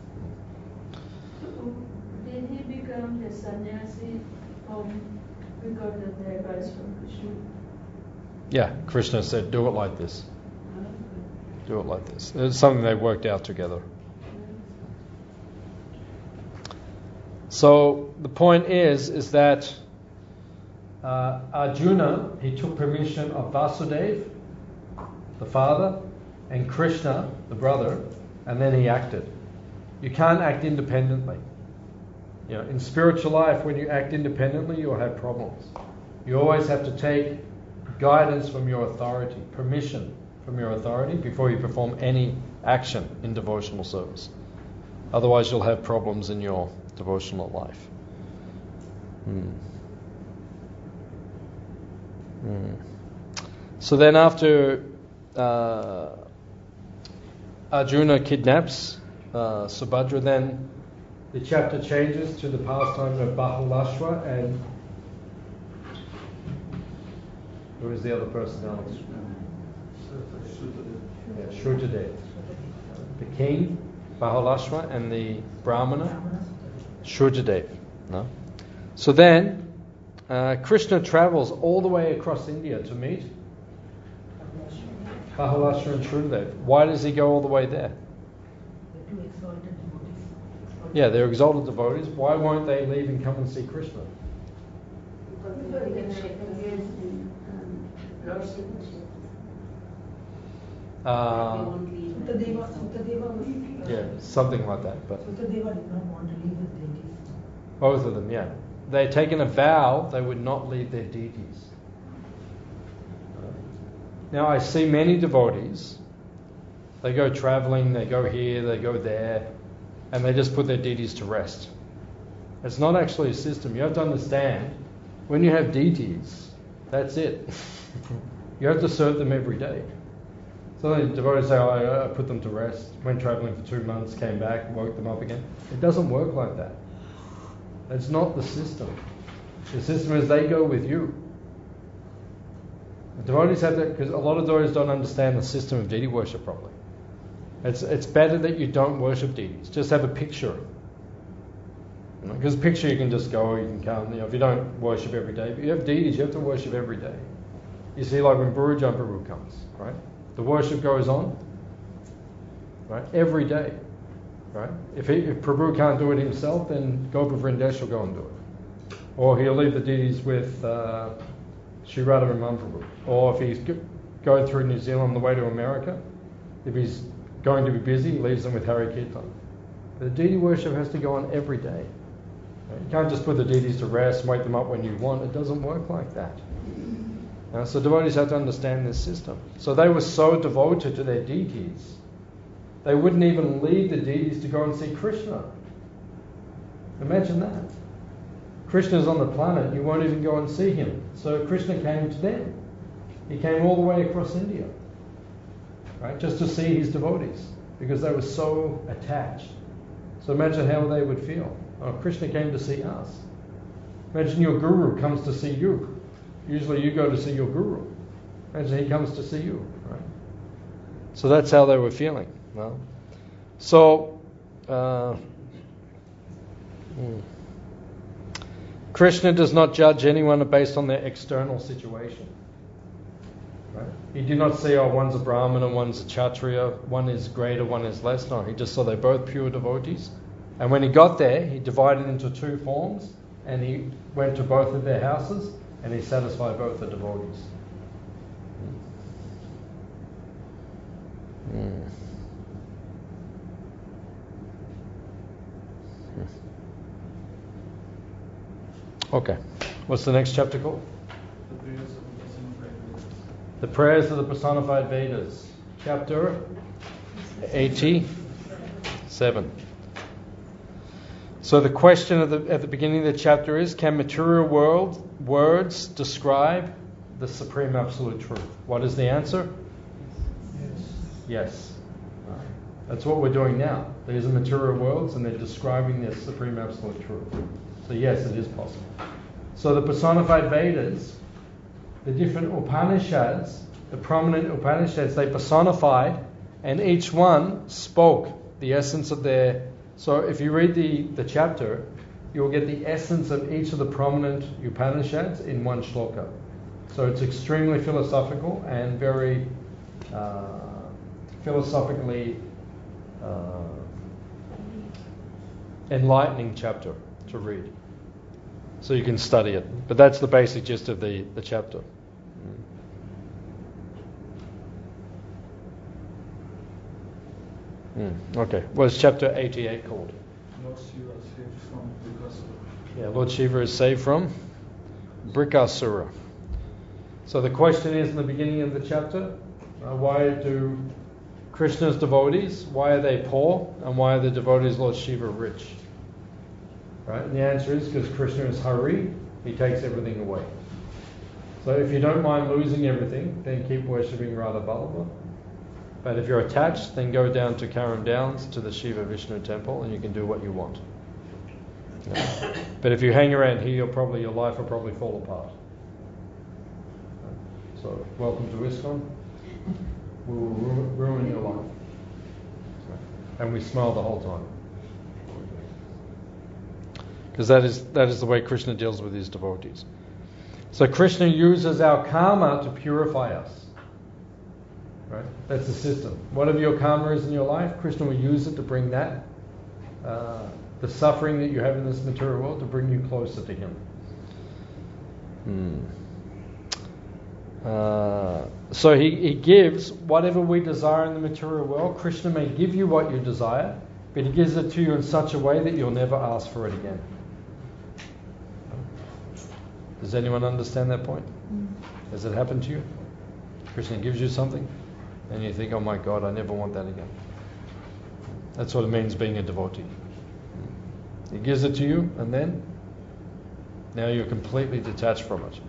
So did he become the sannyasi because of the advice from Krishna? Yeah, Krishna said, do it like this. Do it like this. It's something they worked out together. So the point is that Arjuna, he took permission of Vasudeva, the father, and Krishna, the brother, and then he acted. You can't act independently. In spiritual life, when you act independently, you'll have problems. You always have to take guidance from your authority, permission from your authority before you perform any action in devotional service. Otherwise, you'll have problems in your devotional life. So then after Arjuna kidnaps Subhadra, then the chapter changes to the pastime of Bahulashva and who is the other person, Alex? Shrutadev. The king, Bahulashva, and the Brahmana, Shrutadev. No? So then Krishna travels all the way across India to meet Bahulashva and Shrutadev. Why does he go all the way there? Yeah, they're exalted devotees. Why won't they leave and come and see Krishna? Yeah, something like that. But Sutadeva did not want to leave his deities. Both of them, yeah. They'd taken a vow they would not leave their deities. Now I see many devotees, they go traveling, they go here, they go there, and they just put their deities to rest. It's not actually a system. You have to understand, when you have deities, that's it. You have to serve them every day. So the devotees say, I put them to rest, went traveling for 2 months, came back, woke them up again. It doesn't work like that. That's not the system. The system is they go with you. The devotees have that, because a lot of devotees don't understand the system of deity worship properly. It's better that you don't worship deities. Just have a picture. Because picture you can just go, you can come. If you don't worship every day, but you have deities, you have to worship every day. You see, like when Burujam Prabhu comes, right? The worship goes on, right? Every day, right? If Prabhu can't do it himself, then Gopa Vrindesh will go and do it. Or he'll leave the deities with Sri Radha Raman Prabhu. Or if he's going through New Zealand on the way to America, if he's going to be busy, he leaves them with Hari Kirtan. The deity worship has to go on every day. You can't just put the deities to rest and wake them up when you want. It doesn't work like that. So devotees have to understand this system. So they were so devoted to their deities, they wouldn't even leave the deities to go and see Krishna. Imagine that. Krishna's on the planet, you won't even go and see him. So Krishna came to them. He came all the way across India, right, just to see his devotees, because they were so attached. So imagine how they would feel. Oh, Krishna came to see us. Imagine your guru comes to see you. Usually you go to see your guru. Imagine he comes to see you, right? So that's how they were feeling. Well, so Krishna does not judge anyone based on their external situation. Right? He did not say, oh, one's a Brahmana, one's a Kshatriya, one is greater, one is less. No, he just saw they're both pure devotees. And when he got there, he divided into two forms, and he went to both of their houses, and he satisfied both the devotees. Okay. What's the next chapter called? The Prayers of the Personified Vedas. Chapter 87. So the question at the beginning of the chapter is, can material words describe the Supreme Absolute Truth? What is the answer? Yes. That's what we're doing now. These are material worlds and they're describing the Supreme Absolute Truth. So yes, it is possible. So the personified Vedas, the different Upanishads, the prominent Upanishads, they personified, and each one spoke the essence of their... So if you read the chapter, you'll get the essence of each of the prominent Upanishads in one shloka. So it's extremely philosophical and very philosophically enlightening chapter to read. So you can study it. But that's the basic gist of the chapter. Okay. What is chapter 88 called? Lord Shiva saved from Brikasura. Yeah, Lord Shiva is saved from Brikasura. So the question is in the beginning of the chapter, why do Krishna's devotees, why are they poor, and why are the devotees of Lord Shiva rich? Right? And the answer is because Krishna is Hari, he takes everything away. So if you don't mind losing everything, then keep worshipping Radha Vallabha. But if you're attached, then go down to Karam Downs to the Shiva Vishnu temple and you can do what you want. Yeah. But if you hang around here, your life will probably fall apart. So welcome to ISKCON. We will ruin your life. And we smile the whole time. Because that is the way Krishna deals with his devotees. So Krishna uses our karma to purify us. Right? That's the system. Whatever your karma is in your life, Krishna will use it to bring that, the suffering that you have in this material world, to bring you closer to Him. So he gives whatever we desire in the material world. Krishna may give you what you desire, but He gives it to you in such a way that you'll never ask for it again. Does anyone understand that point? Has it happened to you? Krishna gives you something, and you think, oh my God, I never want that again. That's what it means being a devotee. He gives it to you, and then now you're completely detached from it.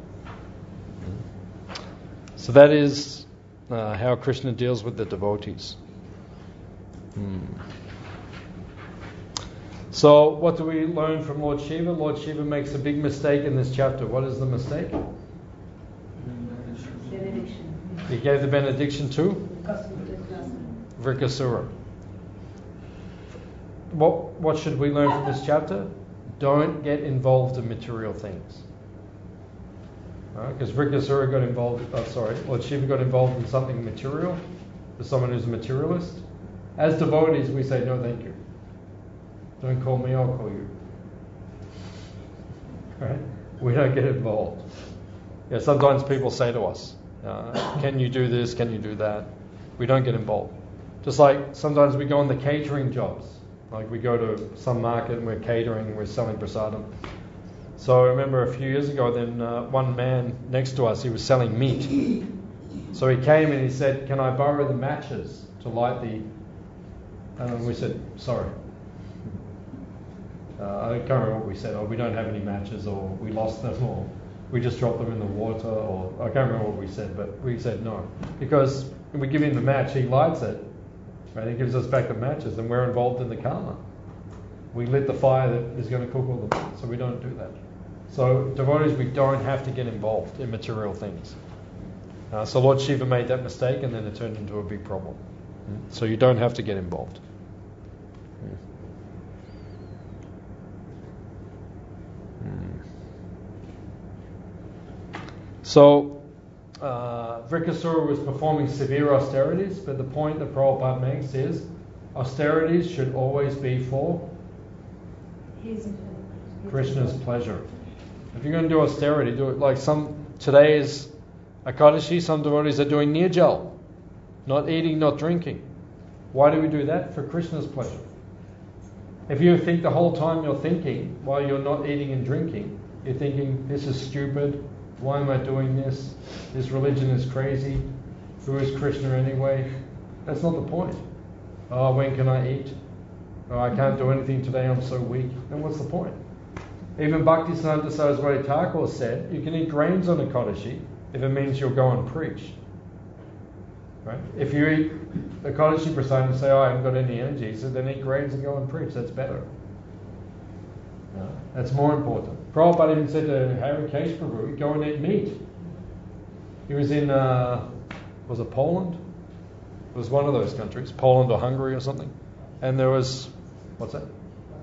So that is how Krishna deals with the devotees. So what do we learn from Lord Shiva? Lord Shiva makes a big mistake in this chapter. What is the mistake? Benediction. He gave the benediction to Vrikasura. What should we learn from this chapter? don't get involved in material things. Because Vrikasura got involved, Lord Shiva got involved in something material, for someone who's a materialist. As devotees, we say, no, thank you. Don't call me, I'll call you. Right? We don't get involved. Yeah, sometimes people say to us, can you do this, can you do that? We don't get involved. Just like sometimes we go on the catering jobs. Like we go to some market and we're catering and we're selling prasadam. So I remember a few years ago, then one man next to us, he was selling meat. So he came and he said, can I borrow the matches to light the... And we said, sorry. I can't remember what we said. Oh, we don't have any matches, or we lost them, or we just dropped them in the water, or I can't remember what we said, but we said no. Because when we give him the match, he lights it, right? He gives us back the matches, and we're involved in the karma. We lit the fire that is going to cook all the meat, so we don't do that. So devotees, we don't have to get involved in material things. So Lord Shiva made that mistake, and then it turned into a big problem. So you don't have to get involved. So Vrikasura was performing severe austerities, but the point that Prabhupada makes is austerities should always be for Krishna's pleasure. If you're going to do austerity, do it like today is Ekadashi, some devotees are doing nirjal, not eating, not drinking. Why do we do that? For Krishna's pleasure. If you think the whole time you're thinking, while you're not eating and drinking, you're thinking, this is stupid, why am I doing this? This religion is crazy, who is Krishna anyway? That's not the point. Oh, when can I eat? Oh, I can't do anything today, I'm so weak. Then what's the point? Even Bhaktisiddhanta Saraswati Thakur said, you can eat grains on Ekadashi if it means you'll go and preach. Right? If you eat Ekadashi Prasad and say, oh, I haven't got any energy, so then eat grains and go and preach. That's better. That's more important. Prabhupada even said to Harikesh Prabhu, go and eat meat. He was in, was it Poland? It was one of those countries, Poland or Hungary or something. And there was, what's that?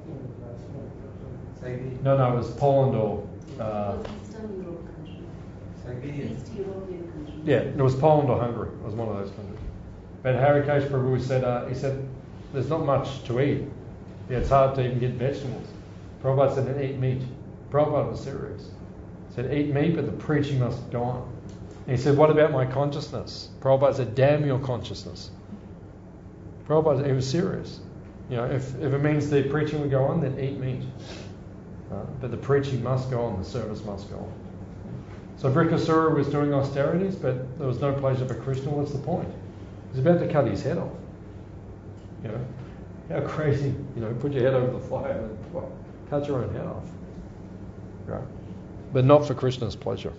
No, it was Poland or... Eastern Europe country. Siberia. East European country. Yeah, it was Poland or Hungary. It was one of those countries. But Harikesh Prabhu said, he said, there's not much to eat. Yeah, it's hard to even get vegetables. Prabhupada said, eat meat. Prabhupada was serious. He said, eat meat, but the preaching must go on. And he said, what about my consciousness? Prabhupada said, damn your consciousness. Prabhupada, he was serious. You know, if it means the preaching will go on, then eat meat. But the preaching must go on, the service must go on. So Vrikasura was doing austerities, but there was no pleasure for Krishna. What's the point? He's about to cut his head off. You know, how crazy, put your head over the fire and cut your own head off. Right? But not for Krishna's pleasure.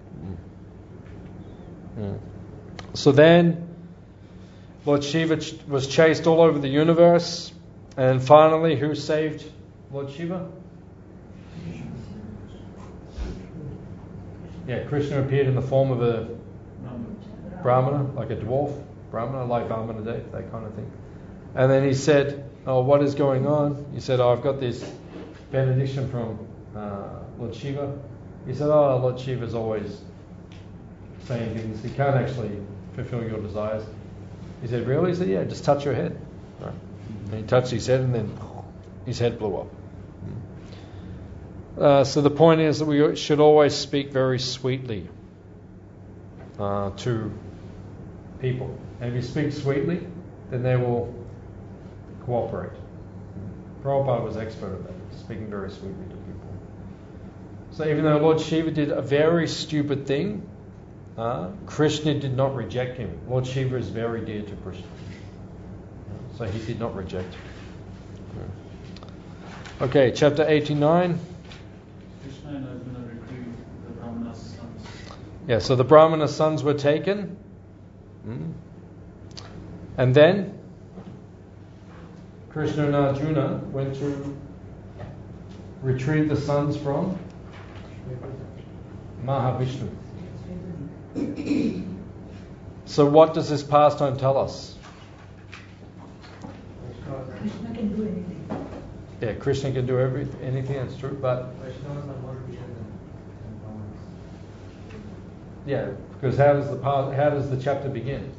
So then, Lord Shiva was chased all over the universe, and finally, who saved Lord Shiva? Yeah, Krishna appeared in the form of a Brahmana, like a dwarf Brahmana, like Vamanadev, that kind of thing. And then he said, oh, what is going on? He said, oh, I've got this benediction from Lord Shiva. He said, oh, Lord Shiva's always saying things. He can't actually fulfill your desires. He said, really? He said, yeah, just touch your head. Right. And he touched his head, and then his head blew up. So the point is that we should always speak very sweetly to people. And if you speak sweetly, then they will cooperate. Prabhupada was expert at that, speaking very sweetly to people. So even though Lord Shiva did a very stupid thing, Krishna did not reject him. Lord Shiva is very dear to Krishna. So he did not reject him. Okay, chapter 89. Krishna and Arjuna retrieved the Brahmana's sons. Yeah, so the Brahmana's sons were taken. And then Krishna and Arjuna went to retrieve the sons from Mahavishnu. So what does this pastime tell us? Krishna can do anything. Yeah, Krishna can do anything, that's true, but Vaishnavas are more dear than Brahmanas. yeah, because how does the chapter begin?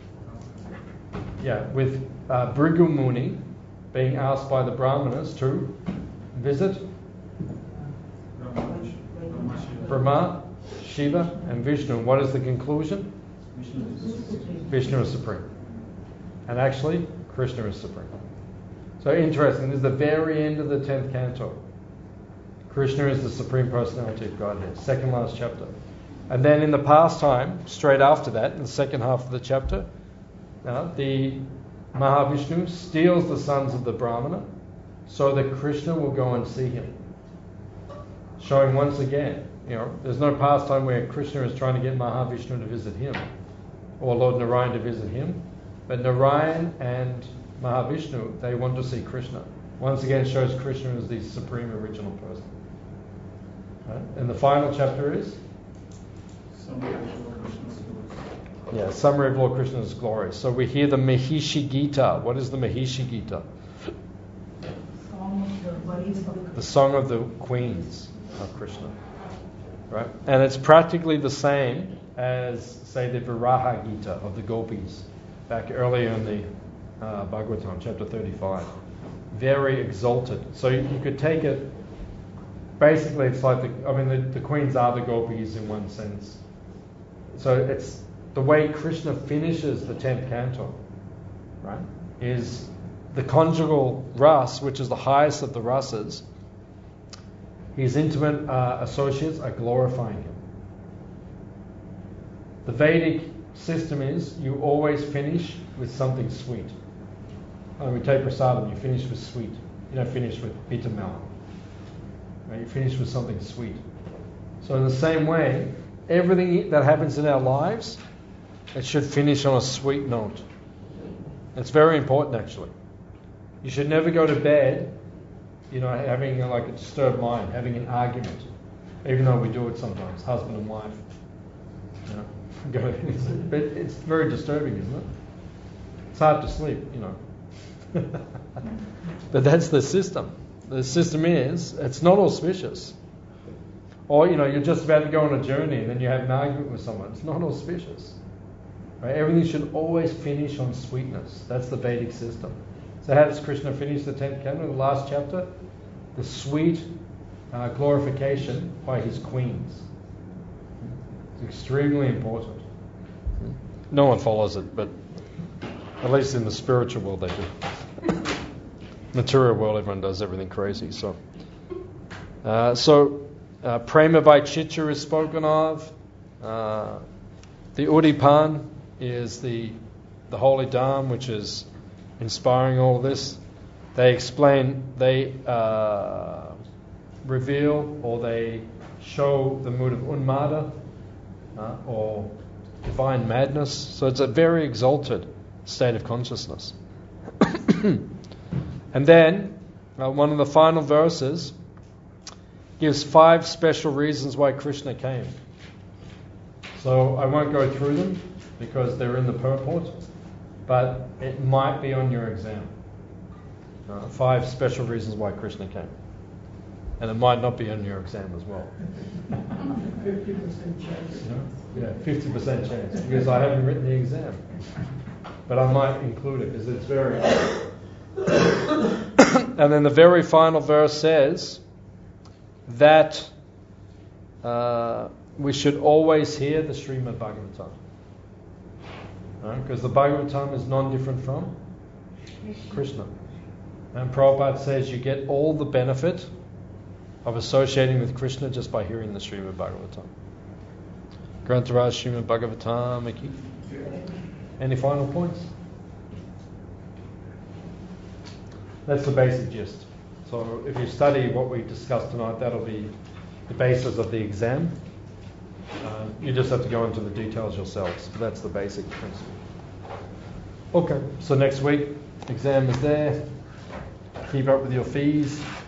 Yeah, with Bhrigu Muni being asked by the Brahmanas to visit Brahma, Shiva, and Vishnu. What is the conclusion? Vishnu is supreme. And actually, Krishna is supreme. So interesting, this is the very end of the 10th canto. Krishna is the Supreme Personality of Godhead, second last chapter. And then in the pastime, straight after that, in the second half of the chapter, the Mahavishnu steals the sons of the Brahmana so that Krishna will go and see him. Showing once again, there's no pastime where Krishna is trying to get Mahavishnu to visit him or Lord Narayan to visit him. But Narayan and Mahavishnu, they want to see Krishna. Once again shows Krishna as the supreme original person. Right? And the final chapter is? Summary of Lord Krishna's glory. So we hear the Mahishi Gita. What is the Mahishi Gita? The song of the queens of Krishna. Right? And it's practically the same as, say, the Viraha Gita of the Gopis, back earlier in the Bhagavatam, chapter 35. Very exalted. So you could take it, basically it's like, the queens are the Gopis in one sense. So it's the way Krishna finishes the 10th canto, right, is the conjugal ras, which is the highest of the rasas. His intimate associates are glorifying him. The Vedic system is you always finish with something sweet. We take prasadam, you finish with sweet. You don't finish with bitter melon. Right? You finish with something sweet. So in the same way, everything that happens in our lives, it should finish on a sweet note. It's very important, actually. You should never go to bed, having like a disturbed mind, having an argument, even though we do it sometimes, husband and wife. But it's very disturbing, isn't it? It's hard to sleep, But that's the system. The system is, it's not auspicious. Or, you're just about to go on a journey and then you have an argument with someone. It's not auspicious. Right? Everything should always finish on sweetness. That's the Vedic system. So how does Krishna finish the 10th canto? The last chapter? The sweet glorification by his queens. It's extremely important. No one follows it, but at least in the spiritual world they do. Material world, everyone does everything crazy. So Prema Vaichicha is spoken of. The Udipan is the holy Dham, which is inspiring all of this. They explain, they reveal, or they show the mood of Unmada, or divine madness. So it's a very exalted state of consciousness. And then, one of the final verses gives 5 special reasons why Krishna came. So I won't go through them because they're in the purport, but it might be on your exam. 5 special reasons why Krishna came. And it might not be on your exam as well. 50% chance. Yeah, 50% chance, because I haven't written the exam. But I might include it because it's very... And then the very final verse says that we should always hear the Srimad Bhagavatam. Because the Bhagavatam is non-different from Krishna. And Prabhupada says you get all the benefit of associating with Krishna just by hearing the Srimad Bhagavatam. Grantaraj Srimad Bhagavatam. Any final points? That's the basic gist. So if you study what we discussed tonight, that'll be the basis of the exam. You just have to go into the details yourselves, but that's the basic principle. Okay, so next week, exam is there. Keep up with your fees.